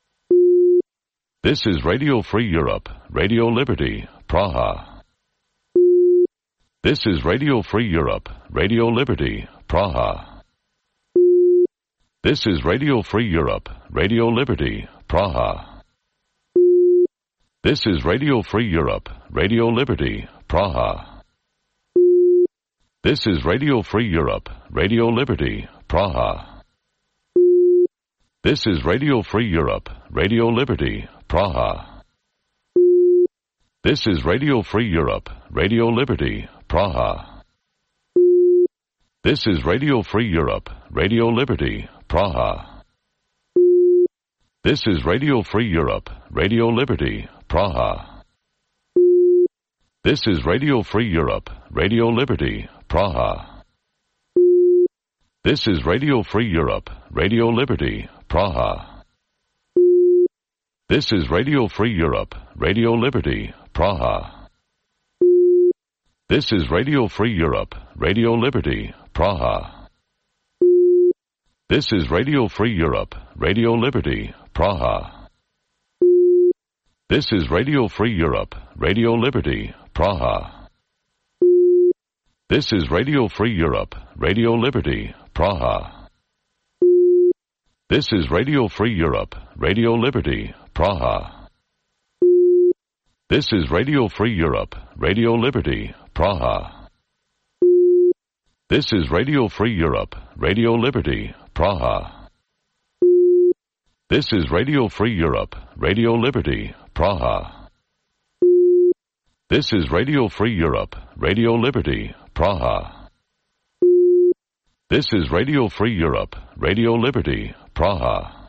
This is Radio Free Europe, Radio Liberty, Praha. This is Radio Free Europe, Radio Liberty, Praha. This is Radio Free Europe, Radio Liberty, Praha. This is Radio Free Europe, Radio Liberty, Praha. This is Radio Free Europe, Radio Liberty, Praha. This is Radio Free Europe, Radio Liberty, Praha. This is Radio Free Europe, Radio Liberty, Praha. This is Radio Free Europe, Radio Liberty, Praha. This is Radio Free Europe, Radio Liberty, Praha. This is Radio Free Europe, Radio Liberty, Praha. This is Radio Free Europe, Radio Liberty, Praha. This is Radio Free Europe, Radio Liberty, Praha. This is Radio Free Europe, Radio Liberty, Praha. This is Radio Free Europe, Radio Liberty, Praha. This is Radio Free Europe, Radio Liberty, Praha. This is Radio Free Europe, Radio Liberty, Praha. This is Radio Free Europe, Radio Liberty, Praha. This is Radio Free Europe, Radio Liberty, Praha. This is Radio Free Europe, Radio Liberty, Praha. This is Radio Free Europe, Radio Liberty, Praha. This is Radio Free Europe, Radio Liberty, Praha. This is Radio Free Europe, Radio Liberty, Praha.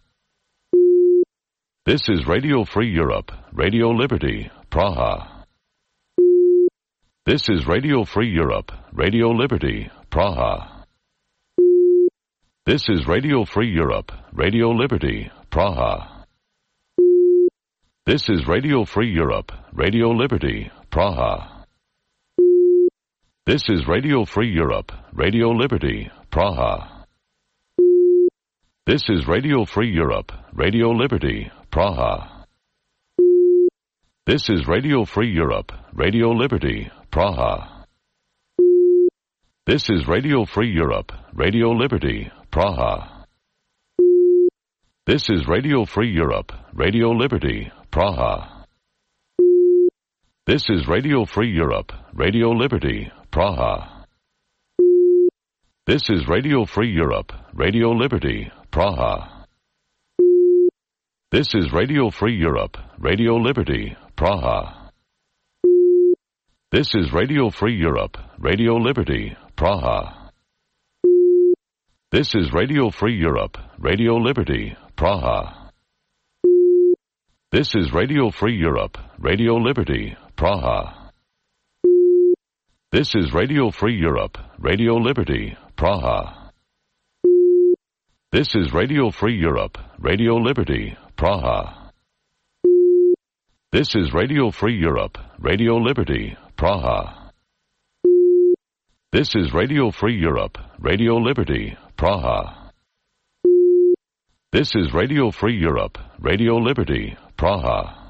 This is Radio Free Europe, Radio Liberty, Praha. This is Radio Free Europe, Radio Liberty, Praha. This is Radio Free Europe, Radio Liberty, Praha. This is Radio Free Europe, Radio Liberty, Praha. This is Radio Free Europe, Radio Liberty, Praha. This is Radio Free Europe, Radio Liberty, Praha. This is Radio Free Europe, Radio Liberty, Praha. This is Radio Free Europe, Radio Liberty, Praha. This is Radio Free Europe, Radio Liberty, Praha. This is Radio Free Europe, Radio Liberty, Praha. This is Radio Free Europe, Radio Liberty, Praha. This is Radio Free Europe, Radio Liberty, Praha. This is Radio Free Europe, Radio Liberty, Praha. This is Radio Free Europe, Radio Liberty, Praha. This is Radio Free Europe, Radio Liberty, Praha. This is Radio Free Europe, Radio Liberty, Praha. This is Radio Free Europe, Radio Liberty, Praha. This is Radio Free Europe, Radio Liberty, Praha. This is Radio Free Europe, Radio Liberty, Praha. This is Radio Free Europe, Radio Liberty, Praha.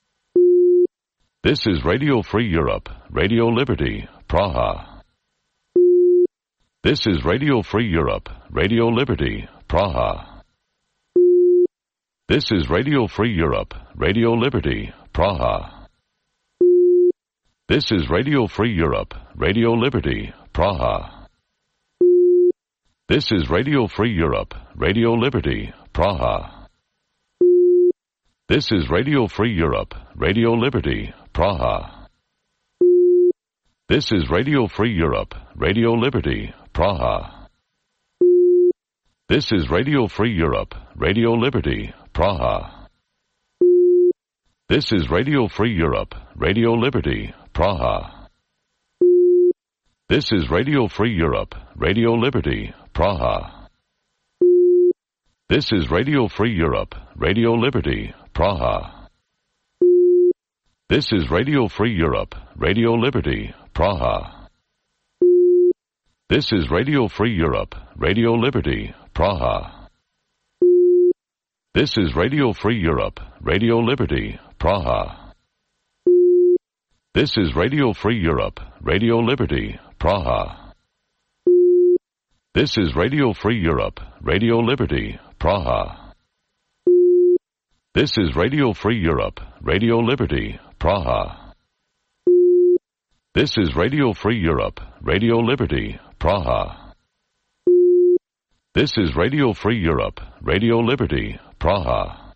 This is Radio Free Europe, Radio Liberty, Praha. This is Radio Free Europe, Radio Liberty, Praha. This is Radio Free Europe, Radio Liberty, Praha. This is Radio Free Europe, Radio Liberty, Praha. This is Radio Free Europe, Radio Liberty, Praha. This is Radio Free Europe, Radio Liberty, Praha. This is Radio Free Europe, Radio Liberty, Praha. This is Radio Free Europe, Radio Liberty, Praha. This is Radio Free Europe, Radio Liberty, Praha. This is Radio Free Europe, Radio Liberty, Praha. This is Radio Free Europe, Radio Liberty, Praha. This is Radio Free Europe, Radio Liberty, Praha. This is Radio Free Europe, Radio Liberty, Praha. This is Radio Free Europe, Radio Liberty, Praha. This is Radio Free Europe, Radio Liberty, Praha. This is Radio Free Europe, Radio Liberty, Praha. This is Radio Free Europe, Radio Liberty, Praha. This is Radio Free Europe, Radio Liberty, Praha. This is Radio Free Europe, Radio Liberty, Praha.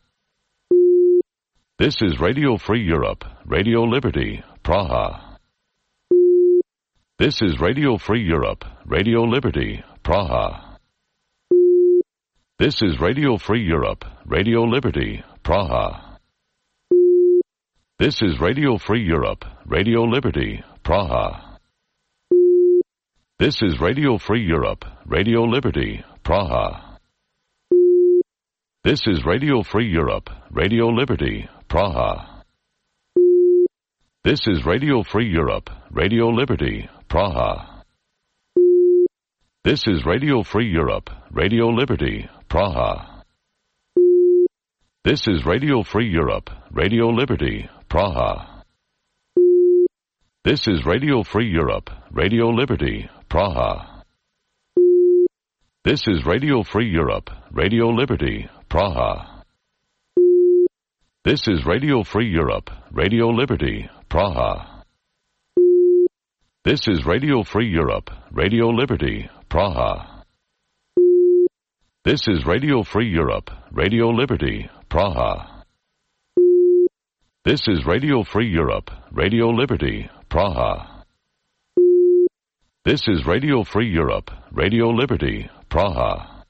This is Radio Free Europe, Radio Liberty, Praha. This is Radio Free Europe, Radio Liberty, Praha. This is Radio Free Europe, Radio Liberty, Praha. This is Radio Free Europe, Radio Liberty, Praha. This is Radio Free Europe, Radio Liberty, Praha. This is Radio Free Europe, Radio Liberty, Praha. This is Radio Free Europe, Radio Liberty, Praha. This is Radio Free Europe, Radio Liberty, Praha. This is Radio Free Europe, Radio Liberty, Praha. This is Radio Free Europe, Radio Liberty, Praha. This is Radio Free Europe, Radio Liberty, Praha. This is Radio Free Europe, Radio Liberty, Praha. This is Radio Free Europe, Radio Liberty, Praha. This is Radio Free Europe, Radio Liberty, Praha. This is Radio Free Europe, Radio Liberty, Praha. This is Radio Free Europe, Radio Liberty, Praha.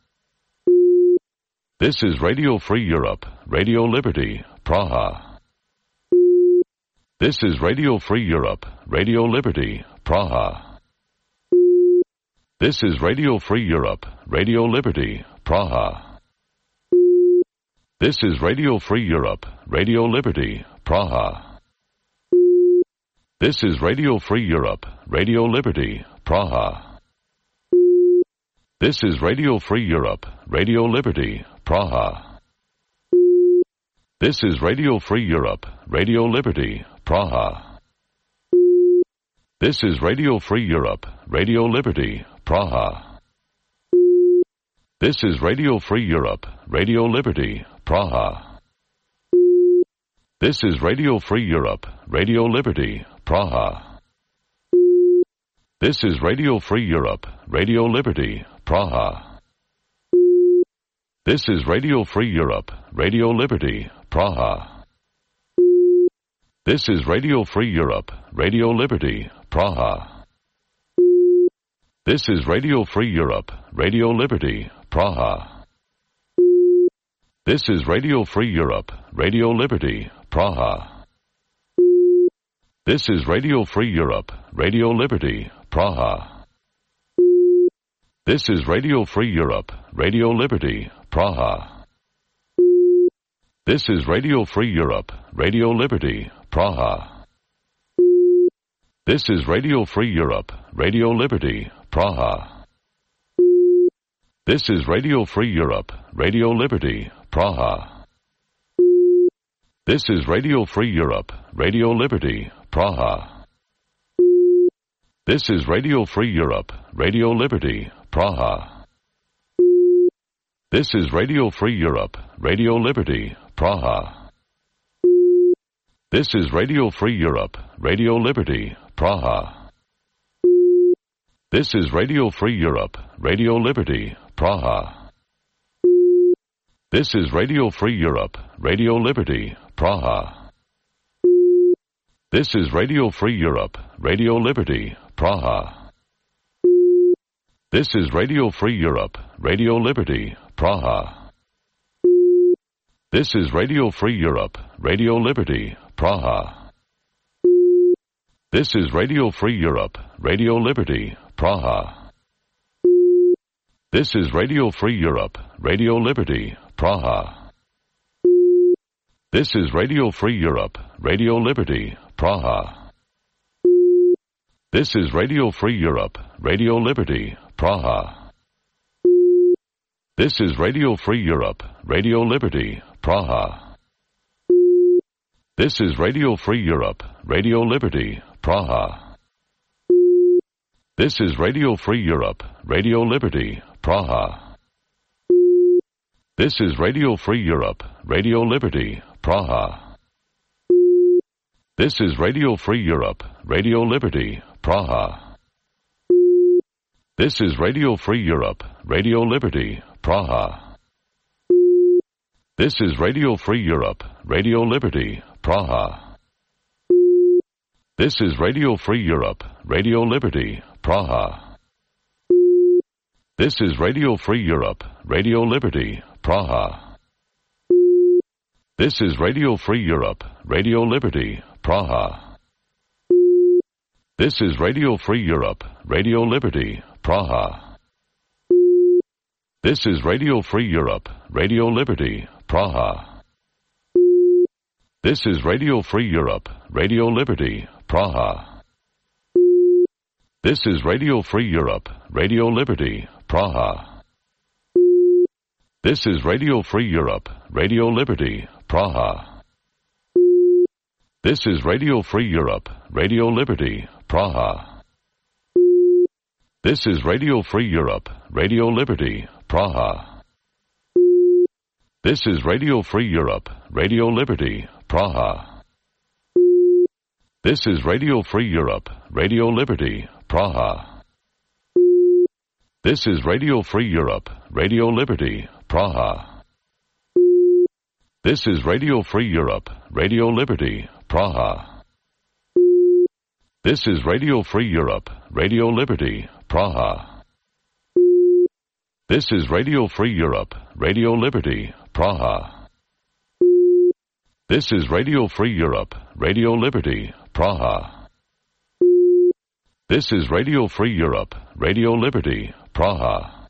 This is Radio Free Europe, Radio Liberty, Praha. This is Radio Free Europe, Radio Liberty, Praha. This is Radio Free Europe, Radio Liberty, Praha. This is Radio Free Europe, Radio Liberty, Praha. This is Radio Free Europe, Radio Liberty, Praha. This is Radio Free Europe, Radio Liberty, Praha. This is Radio Free Europe, Radio Liberty, Praha. This is Radio Free Europe, Radio Liberty, Praha. This is Radio Free Europe, Radio Liberty, Praha. This is Radio Free Europe, Radio Liberty, Praha. This is Radio Free Europe, Radio Liberty, Praha. This is Radio Free Europe, Radio Liberty, Praha. This is Radio Free Europe, Radio Liberty, Praha. This is Radio Free Europe, Radio Liberty, Praha. This is Radio Free Europe, Radio Liberty, Praha. This is Radio Free Europe, Radio Liberty, Praha. This is Radio Free Europe, Radio Liberty, Praha. This is Radio Free Europe, Radio Liberty, Praha. This is Radio Free Europe, Radio Liberty, Praha. This is Radio Free Europe, Radio Liberty, Praha. This is Radio Free Europe, Radio Liberty, Praha. This is Radio Free Europe, Radio Liberty, Praha. This is Radio Free Europe, Radio Liberty, Praha. This is Radio Free Europe, Radio Liberty, Praha. This is Radio Free Europe, Radio Liberty, Praha. This is Radio Free Europe, Radio Liberty, Praha. This is Radio Free Europe, Radio Liberty, Praha. This is Radio Free Europe, Radio Liberty, Praha. This is Radio Free Europe, Radio Liberty, Praha. This is Radio Free Europe, Radio Liberty, Praha. This is Radio Free Europe, Radio Liberty, Praha. This is Radio Free Europe, Radio Liberty, Praha. This is Radio Free Europe, Radio Liberty, Praha. This is Radio Free Europe, Radio Liberty, Praha. This is Radio Free Europe, Radio Liberty, Praha. This is Radio Free Europe, Radio Liberty, Praha. This is Radio Free Europe, Radio Liberty, Praha. This is Radio Free Europe, Radio Liberty, Praha. This is Radio Free Europe, Radio Liberty, Praha. This is Radio Free Europe, Radio Liberty, Praha. This is Radio Free Europe, Radio Liberty, Praha. This is Radio Free Europe, Radio Liberty, Praha. This is Radio Free Europe, Radio Liberty, Praha. This is Radio Free Europe, Radio Liberty, Praha. This is Radio Free Europe, Radio Liberty, Praha. This is Radio Free Europe, Radio Liberty, Praha. This is Radio Free Europe, Radio Liberty, Praha. This is Radio Free Europe, Radio Liberty, Praha. This is Radio Free Europe, Radio Liberty, Praha. This is Radio Free Europe, Radio Liberty, Praha. This is Radio Free Europe, Radio Liberty, Praha. This is Radio Free Europe, Radio Liberty, Praha. This is Radio Free Europe, Radio Liberty, Praha. This is Radio Free Europe, Radio Liberty, Praha. This is Radio Free Europe, Radio Liberty, Praha. This is Radio Free Europe, Radio Liberty, Praha. This is Radio Free Europe, Radio Liberty, Praha. This is Radio Free Europe, Radio Liberty, Praha.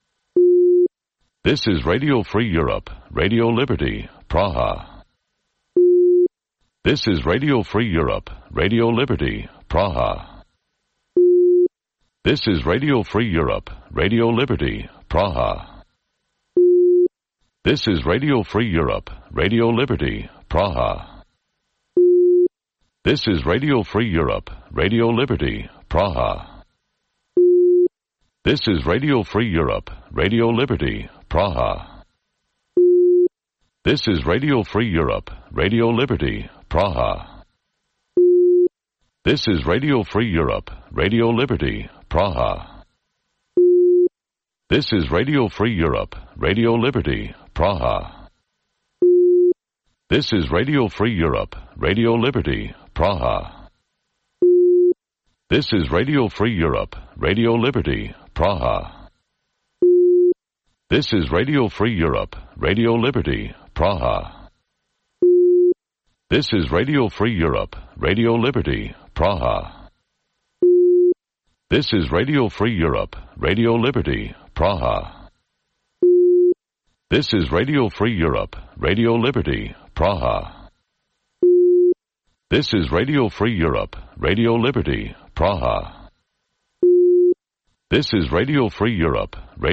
This is Radio Free Europe, Radio Liberty, Praha. This is Radio Free Europe, Radio Liberty, Praha. This is Radio Free Europe, Radio Liberty, Praha. This is Radio Free Europe, Radio Liberty, Praha. This is Radio Free Europe, Radio Liberty, Praha. This is Radio Free Europe, Radio Liberty, Praha. This is Radio Free Europe, Radio Liberty, Praha. This is Radio Free Europe, Radio Liberty, Praha. This is Radio Free Europe, Radio Liberty, Praha. This is Radio Free Europe, Radio Liberty, Praha. This is Radio Free Europe, Radio Liberty, Praha. This is Radio Free Europe, Radio Liberty, Praha. This is Radio Free Europe, Radio Liberty, Praha. This is Radio Free Europe, Radio Liberty, Praha. This is Radio Free Europe, Radio Liberty, Praha. This is Radio Free Europe, Radio Liberty, Praha. This is Radio Free Europe, Radio